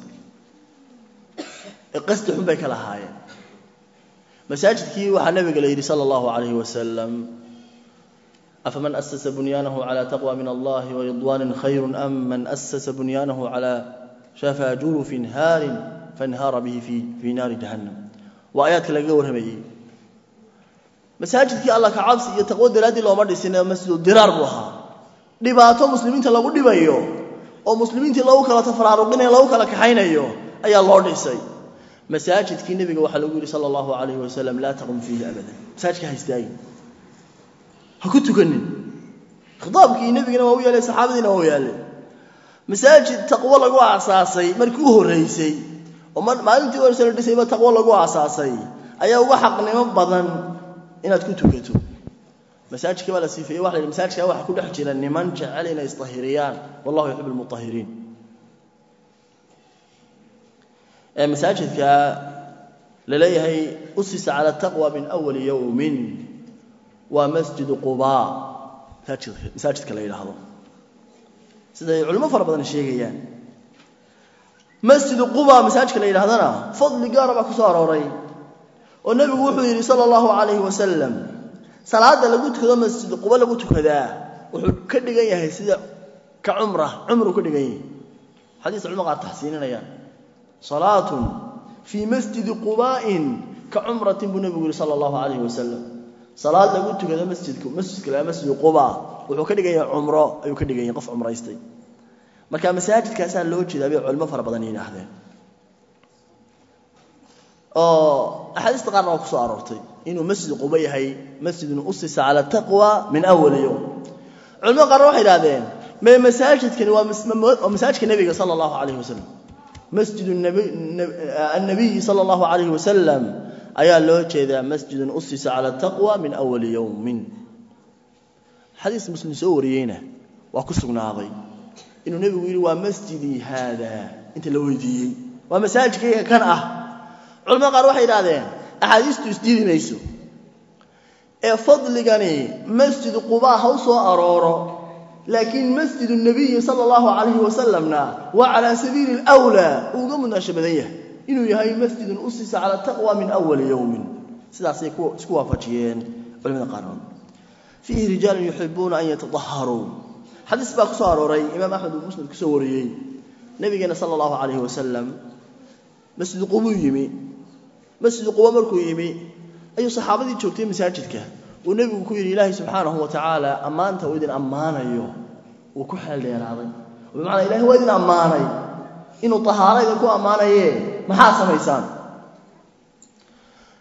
A: qasdi xun bay ka lahaayeen masaajidkii waxaa nabiga la yidhi sala allahu calayhi wasalam afaman asasa bunyaanahu calaa taqwa min allahi waridwaanin khayrun am man asasa bunyaanahu calaa shafaa jurufin haarin fanhaara bihi fii naari jahannam waa aayaadka lagaga warramayey masaajidkii alla ka cabsi iyo taqwo daraaddii looma dhisin masjidu diraar buu ahaa dhibaato muslimiinta lagu dhibayo oo muslimiintii lagu kala tafaraaruqinayo lagu kala kaxaynayo ayaa loo dhisay masaajidkii nebiga waxaa lagu yidhi sala allahu calayhi wasalam laa taqum fiihi abadan masaajidka ha istaagin ha ku tukanin khitaabkii nebigana waa u yaalay saxaabadiina waa u yaalay masaajid taqwo lagu aasaasay markii u horreysay oo maalintii horeysa la dhisayba taqwo lagu aasaasay ayaa uga xaqnimo badan inaad ku tukato masaajidka baa la siifeeyey waxa la yidhi masaajidka waxa ku dhex jira niman jecel inay isdahiriyaan wallahu yuxibbu almutahhiriin masaajidka la leeyahay usisa cala taqwa min awali yowmin waa masjidu qubaa masaajidka la yidhaahdo siday culimo fara badan sheegayaan masjidu quba masaajidka la yidhahdana fadli gaara baa ku soo arooray oo nebigu wuxuu yidhi sala allahu calayhi wasalam salaada lagu tukado masjid quba lagu tukadaa wuxuu ka dhigan yahay sida ka cumru ka dhigan yahay xadiis culimo qaar taxsiininayaan salaatun fii masjidi quba'in ka cumratin buu nebigu yidhi sala allahu calayhi wasalam salaad lagu tukado masjidka la masjidu quba wuxuu ka dhigan yahay cumro ayuu ka dhigan yahay qof cumraystay marka masaajidkaasaa loo jeedaa bay culimo fara badan yidhaahdeen oo axaadiista qaarna waa ku soo aroortay inuu masjid quba yahay masjidun usisa cala taqwa min awali yowm culimo qaarna waxay yidhahdeen masaajidkani waa masaajidka nebiga sala allahu calayhi wasalam masjid annabiyi sala allahu calayhi wasalam ayaa loo jeedaa masjidun usisa cala taqwa min awali yowmin xadiis muslim soo wariyeyna waa ku sugnaaday inuu nebigu yidhi waa masjidii haadaa inta la weydiiyey waa masaajidkayga kan ah culamada qaar waxay yidhahdeen axaadiistu isdiidi mayso ee fadligani masjidu qubaa ha u soo arooro laakiin masjidu nabiyi sala allahu calayhi wasalamna waa calaa sabiili alwlaa uu uga mudnaansho badan yahay inuu yahay masjidun usisa cala taqwa min awali yowmin sidaasay isku waafajiyeen culimada qaarkood fiihi rijaalun yuxibuuna an yatadaharuu xadiis baa ku soo arooray imaam axmed uu musnad kusoo wariyey nabigeena sala allahu calayhi wasalam masjidu qubuu yimi masjidu quba markuu yimi ayuu saxaabadii joogtay masaajidka uu nebigu ku yidhi ilaahay subxaanahu wa tacaala ammaanta uu idin ammaanayo wuu ku xeel dheeraaday bimacnaa ilahay waa idin ammaanay inuu tahaaro idinku ammaanaye maxaa samaysaan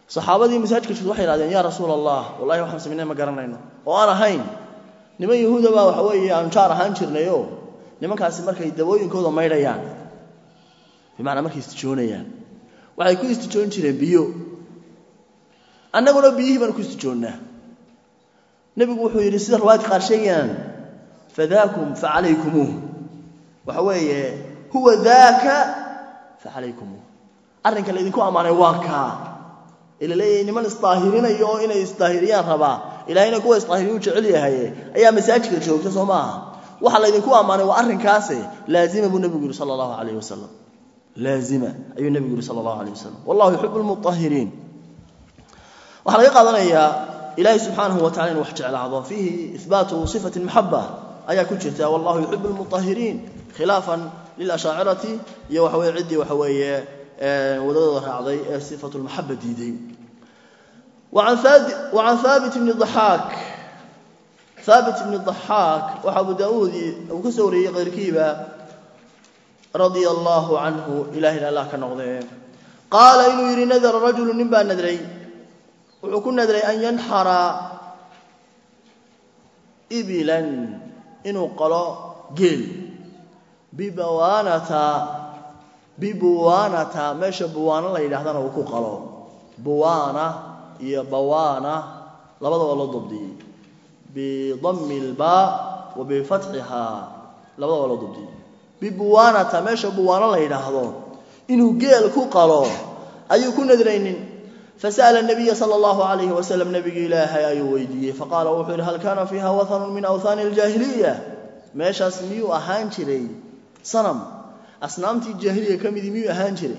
A: saxaabadii masaajidka joogay waxay yiraahdeen yaa rasuulallah wallahi waxaan sameynay ma garanayno oo aan ahayn niman yahuuda baa waxa weeye aan jaar ahaan jirnayo nimankaasi markay dabooyinkooda maydhayaan bimaana markay istijoonayaan waxay ku istijoon jireen biyo annaguna biyihii baan ku istijoonnaa nabigu wuxuu yiri sida riwaayad qaar sheegayaan fadaakum fa alaykum waxa weeye huwa daaka fa alaykum arrinka la idinku amaanay waa ka ila leeyahay niman istaahirinayo oo inay istaahiriyaan rabaa ilaahayna kuwa istaahiriyu jecel yahay ayaa masaajidka joogta Soomaa waxa la idinku amaanay waa arrinkaas laazima buu nabigu sallallahu alayhi wasallam laazima ayuu nabigu sallallahu alayhi wasallam wallahu yuhibbul mutahhirin waxa laga qaadanayaa ilaahay subhanahu wa ta'ala wax jecelaado fihi ithbatu sifati almahabba ayaa ku jirta wallahu yuhibbul mutahhirin khilafan lil ash'ariyati iyo waxa weeye cidii waxa weeye wadada raacday ee sifatu almahabba diiday وعن ثابت بن الضحاك ثابت بن الضحاك وابو داود وكسوري غير كيبا رضي الله عنه إلهي الله كنقضي قال إنه يري نذر رجل نبا ندري وكن ندري أن ينحر إبلا إنه قال جيل ببوانة ماشى بوانا لا يلحظنا وكو قالوا بوانا يا بوانا لبضوا ولا ضبطي بضم الباء وبفتحها لبضوا ولا ضبطي ببوانا ماشى بوانا لا يلحظون إنه جيل كو قالوا أي كن ندرين فسأل النبي صلى الله عليه وسلم نبي إلهي أي ويدي فقال وحر هل كان فيها وثن من أوثان الجاهلية ماشى اسميو أهانشري صنم أصنامتي الجاهلية كم يدميو أهانشري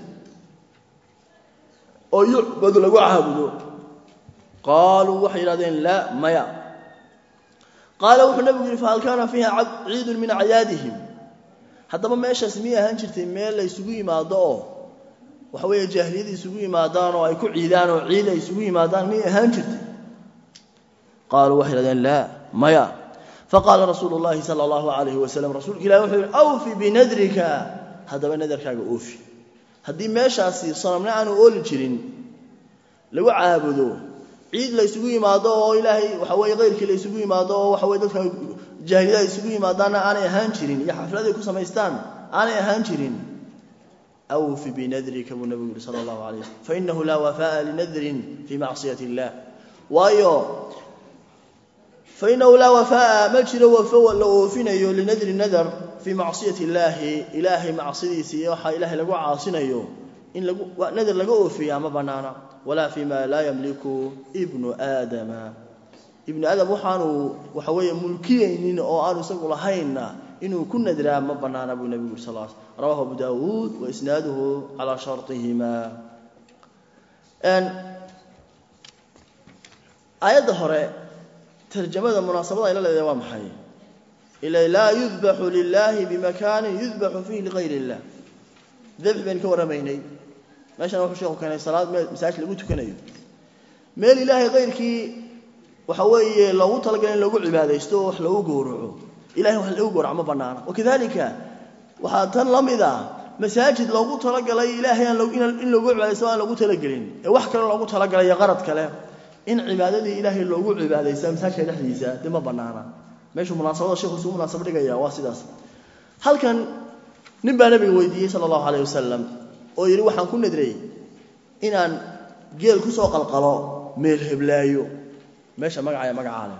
A: أو يعبدوا لقوا عابدوا قالوا وحيرادين لا ميا قال وحو النبي فهل كان فيها عيد من أعيادهم حتى ما ماشى اسميها أهانشرتي ميل يسوي ما ضاء وحوي الجاهلية يسوي ما دان ويكون عيدان وعيلة يسوي ما دان مية أهانشرتي قالوا وحيرادين لا ميا فقال رسول الله صلى الله عليه وسلم رسول الله وحير أوفي بنذرك هذا بنذرك أوفي هدي ماشى صنمنا عنه أول جرين لو عابدوا عيد لا يسوي ما ضاء إلهي وحوي غيرك لا يسوي ما ضاء وحوي ذلك جاهلية يسوي ما دان أنا أهانشرين يا حفلة يكون سمايستان أنا أهانشرين أوفي بنذرك النبي صلى الله عليه وسلم فإنه لا وفاء لنذر في معصية الله وأيو فإنه لا وفاء ملشر وفاء لو فينا لنذر النذر في معصية الله إلهي معصية سيوحى إلهي لقوا عاصنا إن لقوا نذر لقوا فيها ما بنانا ولا فيما لا يملك ابن آدم وحوي ملكيين أو آل سقوا لهينا إنه كنا درا ما بنانا أبو النبي صلى الله عليه وسلم رواه أبو داود وإسناده على شرطهما أن آيات هراء ترجمة مناسبة إلى الإمام حي إلى لا يذبح لله بمكان يذبح فيه لغير الله ذبح بين كورميني ماشي أنا وحشة كان الصلاة مساج لقوت كنيو مال إله غيرك وحوي لو طلقين لو عبادة يستوح لو جورعه إلهي وحل أوجر عم بنانا وكذلك وحاتن لمذا مساجد لو طلق لي إلهي لو إن لو عبادة سواء لو تلقين وحكر لو طلق لي غرض كلام إن عبادتي إلهي لو عبادة يسام مساجد حديثة دم بنانا ماشي مناسبة الشيخ سو مناسبة لقيا واسداس هل كان نبى نبي ويدي صلى الله عليه وسلم ويري waxaan ku nadray inaan geel ku soo qalqalo meel heblaayo meesha magacaale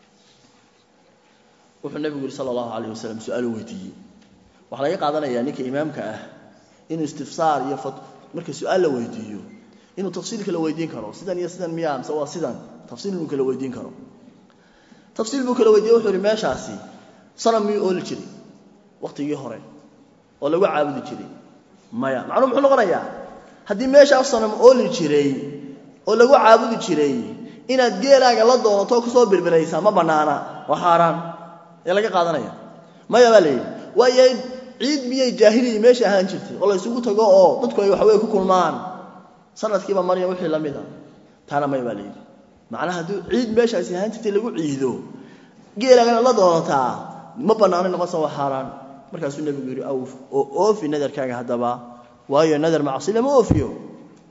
A: wuxuu nabigu sallallahu alayhi wasallam su'aal weydiiyay waxa laga qaadanayaa ninka imaamka ah inuu istifsaar iyo marka su'aal la weydiiyo inuu tafsiil kala weydiin karo sidan iyo sidan miyaa amsa waa sidan tafsiil inuu kala weydiin karo tafsiil buu kala weydiiyay wuxuu meeshaasi sanam miyuu ooli jiray waqtigii hore oo lagu caabudi jiray maya macluum wuxuu noqonayaa hadii meesha sanam ooli jiray oo lagu caabudi jiray inaad geelaaga la doonato ku soo birbiraysa ma banaana waa xaraan ee laga qaadanaya maya bale waayay ciid miyay jaahiliye meesha ahaan jirtay oo la isugu tago oo dadku ay wax weey ku kulmaan sanadkiiba maryo wixii lamida taana may bale macnaha hadii ciid meesha ay ahaan jirtay lagu ciido geelaaga la doonataa ma banaana noqoso waa xaraan markaasuu nabigu yiri oofi nadarkaaga hadaba waayo nadar macsi lama oofiyo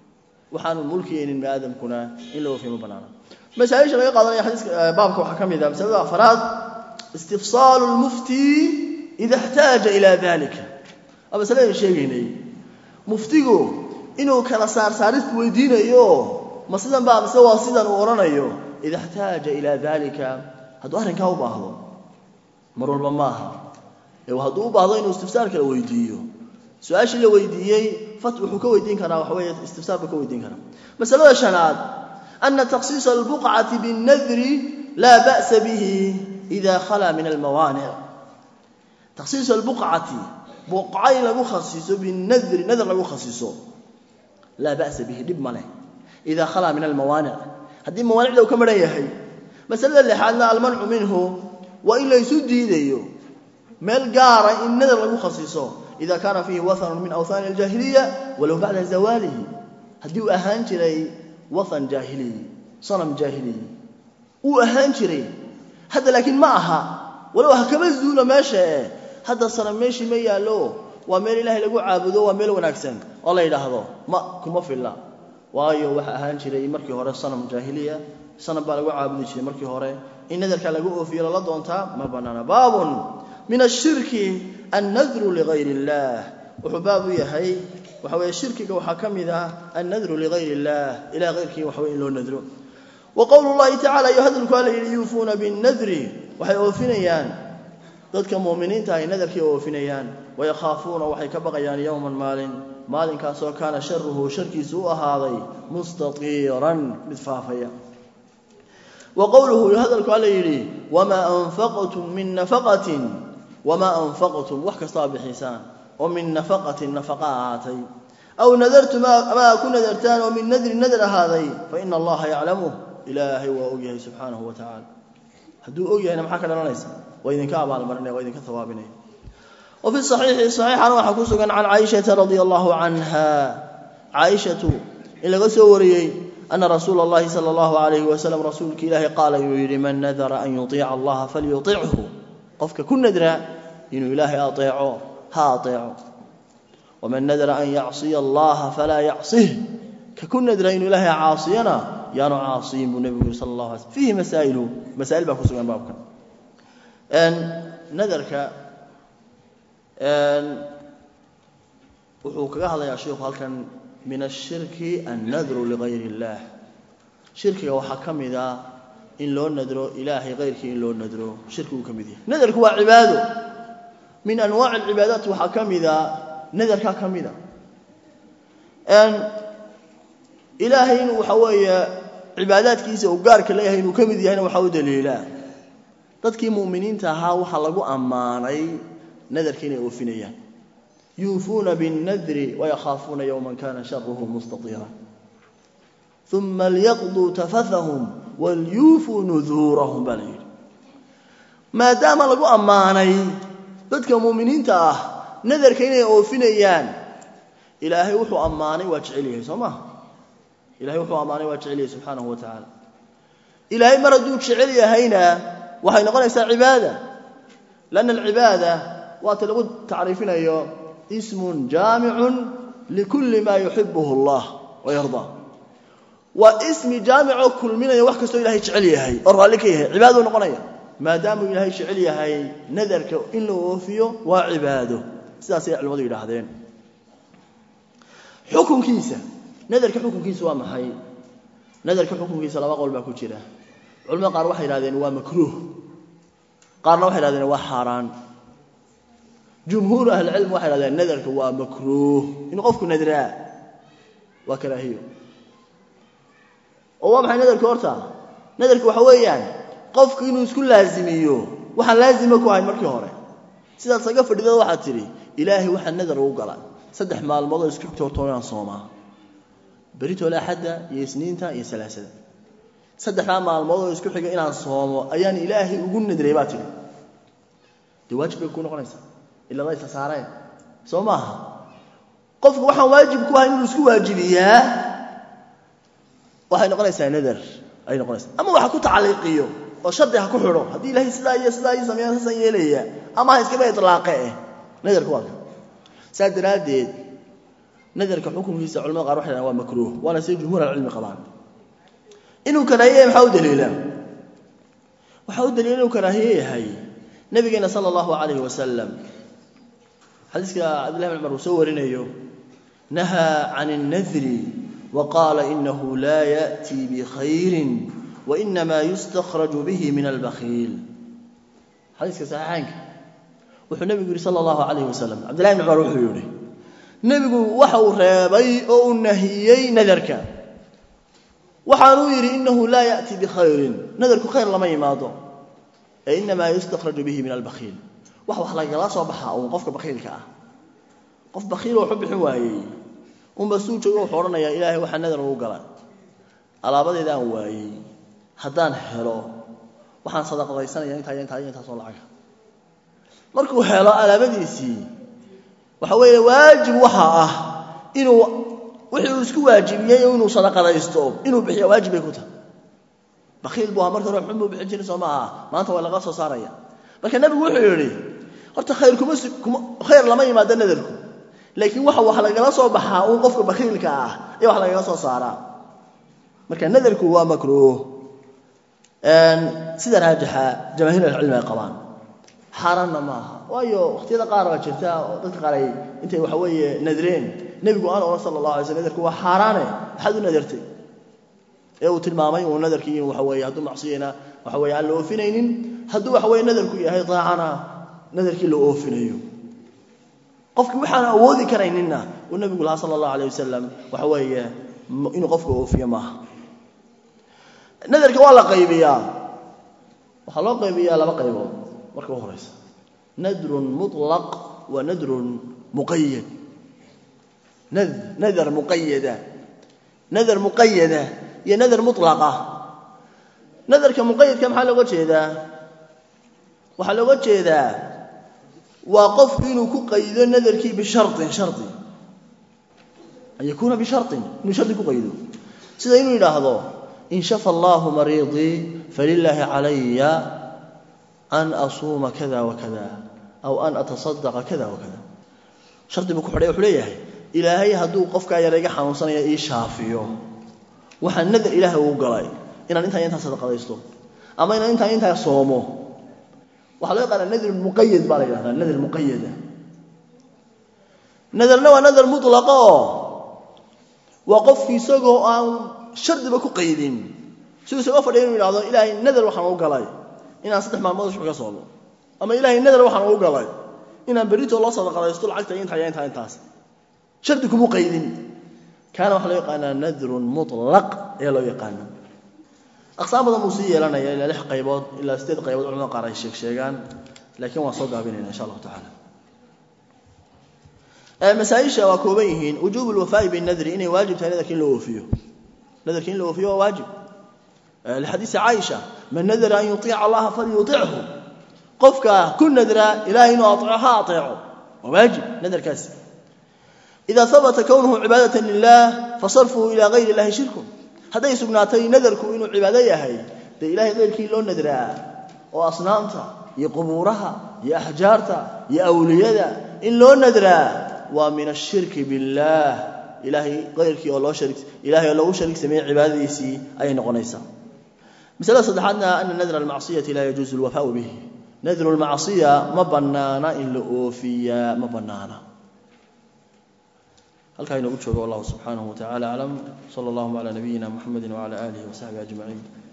A: waxaan mulkiyeen aadamkuna in loo fahmo banaana masaa'isha laga qaadanaya xadiiska baabka waxa kamid ah masalada afraad istifsal al-mufti idha ihtaja ila dhalika aba salayn sheegaynay muftigu inuu kala saaris weydiinayo masalan baa mise waa sidan uu oranayo idha ihtaja ila dhalika hadu arrinka u baahdo mar walba maaha ee hadu u baahdo inuu istifsaar kala weydiiyo su'aasha la weydiiyay wuxuu ka weydiin karaa waxa weeye istifsaar ka weydiin karaa masalada shanaad anna takhsis al-buq'ati bin-nadri la ba'sa bihi idha khala min al-mawani' takhsis al-buq'ati buq'ay lagu khasiso bin-nadri nadr lagu khasiso la ba'sa bihi dib male idha khala min al-mawani' hadii mawani'da uu ka maran yahay masalada lixaadna al-man'u minhu wa illa yudiidayo meel gaara in nadr lagu khasiso إذا كان فيه وثن من أوثان الجاهلية ولو بعد زواله هدي أهان جري وثن جاهلي صنم جاهلي وأهان جري هذا لكن معها ولو هكذا الزول ماشي هذا صنم ماشي ميا له وميل الله لقوا عابدوه وميل ونكسن الله يلهضه ما كم في الله وايو أهان جري مركي هوري صنم جاهلية صنم بالقوا عابدوه شيء مركي هوري إن ذلك لقوا في الله دونتا ما بنانا باب من الشرك النذر لغير الله وحباب يحي وحوي الشرك وحكم ذا النذر لغير الله إلى غيرك وحوي له النذر وقول الله تعالى يهذلك على يوفون بالنذر وحيوفنيان ذلك مؤمنين تاي نذرك يوفنيان ويخافون وحيكبغيان يوما مال كاسو كان شره شرك سوء هذا مستطيرا مدفافيا وقوله يهذلك على وما أنفقتم من نفقة وما أنفقتم وحك صاب حسان ومن نفقة نفقاتي أو نذرت ما أكون نذرتان ومن نذر هذي فإن الله يعلمه إلهي وأوجه سبحانه وتعالى هدو أوجه أنا محاكا لنا ليس وإذن كعب على المرنة وإذن كثوابني وفي الصحيح أنا وحكوسك عن عائشة رضي الله عنها عائشة إلا قسوري أن رسول الله صلى الله عليه وسلم رسولك إلهي قال يريد من نذر أن يطيع الله فليطيعه قفك كن ندر إنه إلهي أطيعه هاطيعه ومن نذر أن يعصي الله فلا يعصيه ككن ندر إنه إلهي عاصينا يانو عاصيم النبي صلى الله عليه وسلم فيه مسائل باكوسك عن بابك أن نذرك وحوك هذا يا شيخ هل كان من الشرك النذر لغير الله شرك وحكم إذا إن لو ندرو إلهي غيرك إن لو ندرو شرك كمذي نذرك هو عباده من أنواع العبادات وحكم إذا نذرك حكم إذا أن إلهي وحوي عبادات كيسة وقارك إلهي وكمذي هنا وحوي دليلا تذكي مؤمنين تهاو حلقوا أماني نذرك يوفينيا يوفون بالنذر ويخافون يوما كان شره مستطيرا ثم ليقضوا تفثهم وليوفوا نذورهم بليل ما دام لقوا أماني ذاتك مؤمنين تاه نذر كينا يوفينيان إلهي وحو أماني واجعليه سماه إلهي وحو أماني واجعليه سبحانه وتعالى إلهي مردوك شعليه هينا وهي نقول عبادة لأن العبادة واتلقوا تعريفنا أيها اسم جامع لكل ما يحبه الله ويرضاه واسم جامع كل من يوحكستو إلهي شعليه هي أرالك هي عباده نقنية ما دام إلهي شعليه هي نذرك إلا وفيه وعباده سياسي الوضع إلى هذين حكم كيسة نذرك حكم كيسة ومحي نذرك حكم كيسة لا أقول باكو جيرا علماء قال واحد هذين هو مكروه قال واحد هذين هو حرام جمهور أهل العلم واحد هذا النذر هو مكروه إنه قفك نذراء وكراهيه هو محي نذر كورتا نذرك وحويان قفك إنه يسكن لازميه وحن لازمك وحن مركي هوري سيدا صقف الرضا واحد تري إلهي وحن نذر وقلا سدح مال الموضوع يسكن تورطونان صوما بريتو لا حدا يسنينتا يسلاسل سدح مال الموضوع يسكن حقا إنان صوما أيان إلهي وقل ندري باتري دي واجب يكون قنيسا إلا الله يتسارين سوماها قفك وحن واجب كوها إنه يسكو واجبية وحن نقنيسا نذر أي نقنيسا أما وحكو تعليقيو وشرطي حكو حرو هذه إلهي سلاي سميان سسنية ليه أما هيسكبه إطلاقه نذر كواك سادر هاديد نذرك حكم في علماء قال واحد هو مكروه ولا سي جمهور العلم قضان إنه كراهية محاول دليلا وحاول دليلا وكراهية هي نبينا صلى الله عليه وسلم حديث عبد الله بن عمر وسورنا نهى عن النذر وقال إنه لا يأتي بخير وإنما يستخرج به من البخيل حديث صحيح والنبي صلى الله عليه وسلم عبد الله بن عمر وحيوري نبي وحو رابي أو نهيي نذرك وحانو يري إنه لا يأتي بخير نذرك خير لما يماضو إنما يستخرج به من البخيل وحو حلاق لا صباحا أو قفك بخيل كأه قف بخيل وحب حواي ومبسوط جوه حورنا يا إلهي وحنا نذر وقلا على بدي ذا واي هدان هلو وحن صدق رئيسنا يعني تاين تصل عجها مركو هلا على بدي سي وحوي واجب وحا إنه وحي اسكو واجب إنه صدق رئيسته إنه بحي واجب يكوته بخيل بوها مركو روح حمو بحجين سماها ما أنت ولا قصة صارية لكن النبي وحي يري قلت خيركم خير لما يماد نذركم لكن waxa laga soo baxaa oo qofka bakhilka ah ee waxa laga soo saaraa marka nadarku waa makruuh sida raajaxa jamaahir cilmi ay qabaan xaraamna ma aha waayo waqtiyada qaar waa jirta oo dadka qaar ay intay waxa weeye nadareen nabigu sallallahu alayhi wasallam nadarku waa xaraane xad u nadartay ee uu tilmaamay oo nadarkii waxa weeye haduu macsiyeena waxa weeye aan la oofinaynin haduu waxa weeye nadarku yahay taacana nadarkii la oofinayo qofki waxaan awoodi karaynina oo nabigu sallallahu alayhi wasallam waxa weeye inuu qofku oofiyo ma nadarka waa la qaybiyaa waxa loo qaybiyaa laba qaybood marka ugu horeysa nadrun mutlaq wa nadrun muqayyad nadar muqayyada iyo nadar mutlaqa nadarka muqayyadka maxaa looga jeedaa waxa looga jeedaa وقف إنه كقيده نذركي بشرط أن يكون بشرط إنه شرط كقيده سيدا إنه يلاحظه إن شفى الله مريضي فلله علي أن أصوم كذا وكذا أو أن أتصدق كذا وكذا شرط بكحرية وحليه إلهي هدو قفك يا رجح ونصني إيش شافيه وحن نذر إلهي وقلاي إن أنت صدق رئيسه أما إن أنت صومه وحلا يقال النذر المقيد بالله النذر المقيد نذرنا ونذر مطلقا وقف في سوق أو شرط بكو قيدين سوق فدين من الله إلهي النذر وحنا وقلاي إن أصدق ما مضش بقى صوله أما إلهي النذر وحنا وقلاي إن بريت الله صدق على يستول عقد تاين تاس شرطكم مقيدين كان وحلا يقال نذر مطلق يلا يقال أقسام الموسيقى لنا إلى لح قيبات إلى ستة قيبات علماء قارئ شيخان لكن وصدق بيننا إن شاء الله تعالى. مسائل وكوبيهن وجوب الوفاء بالنذر إنه واجب تنذر كين له وفيه واجب. الحديث عائشة من نذر أن يطيع الله فليطيعه قفك كل نذر إلهي إنه أطيعه وواجب نذر كاس. إذا ثبت كونه عبادة لله فصرفه إلى غير الله شرك. هذا يسمى نذرك إنه عبادية هي ده إلهي غير كي لون نذرها وأصنامته يقبورها يا أحجارته يا أولياء إن لون نذرها ومن الشرك بالله إلهي غير كي الله شريك إلهي الله شريك سميع عبادي سي أي نقنيسا مثلا صدحنا أن نذر المعصية لا يجوز الوفاء به نذر المعصية ما بنانا إلا أوفيا ما بنانا هل كان يقول الله سبحانه وتعالى أعلم صلى الله على نبينا محمد وعلى آله وصحبه أجمعين.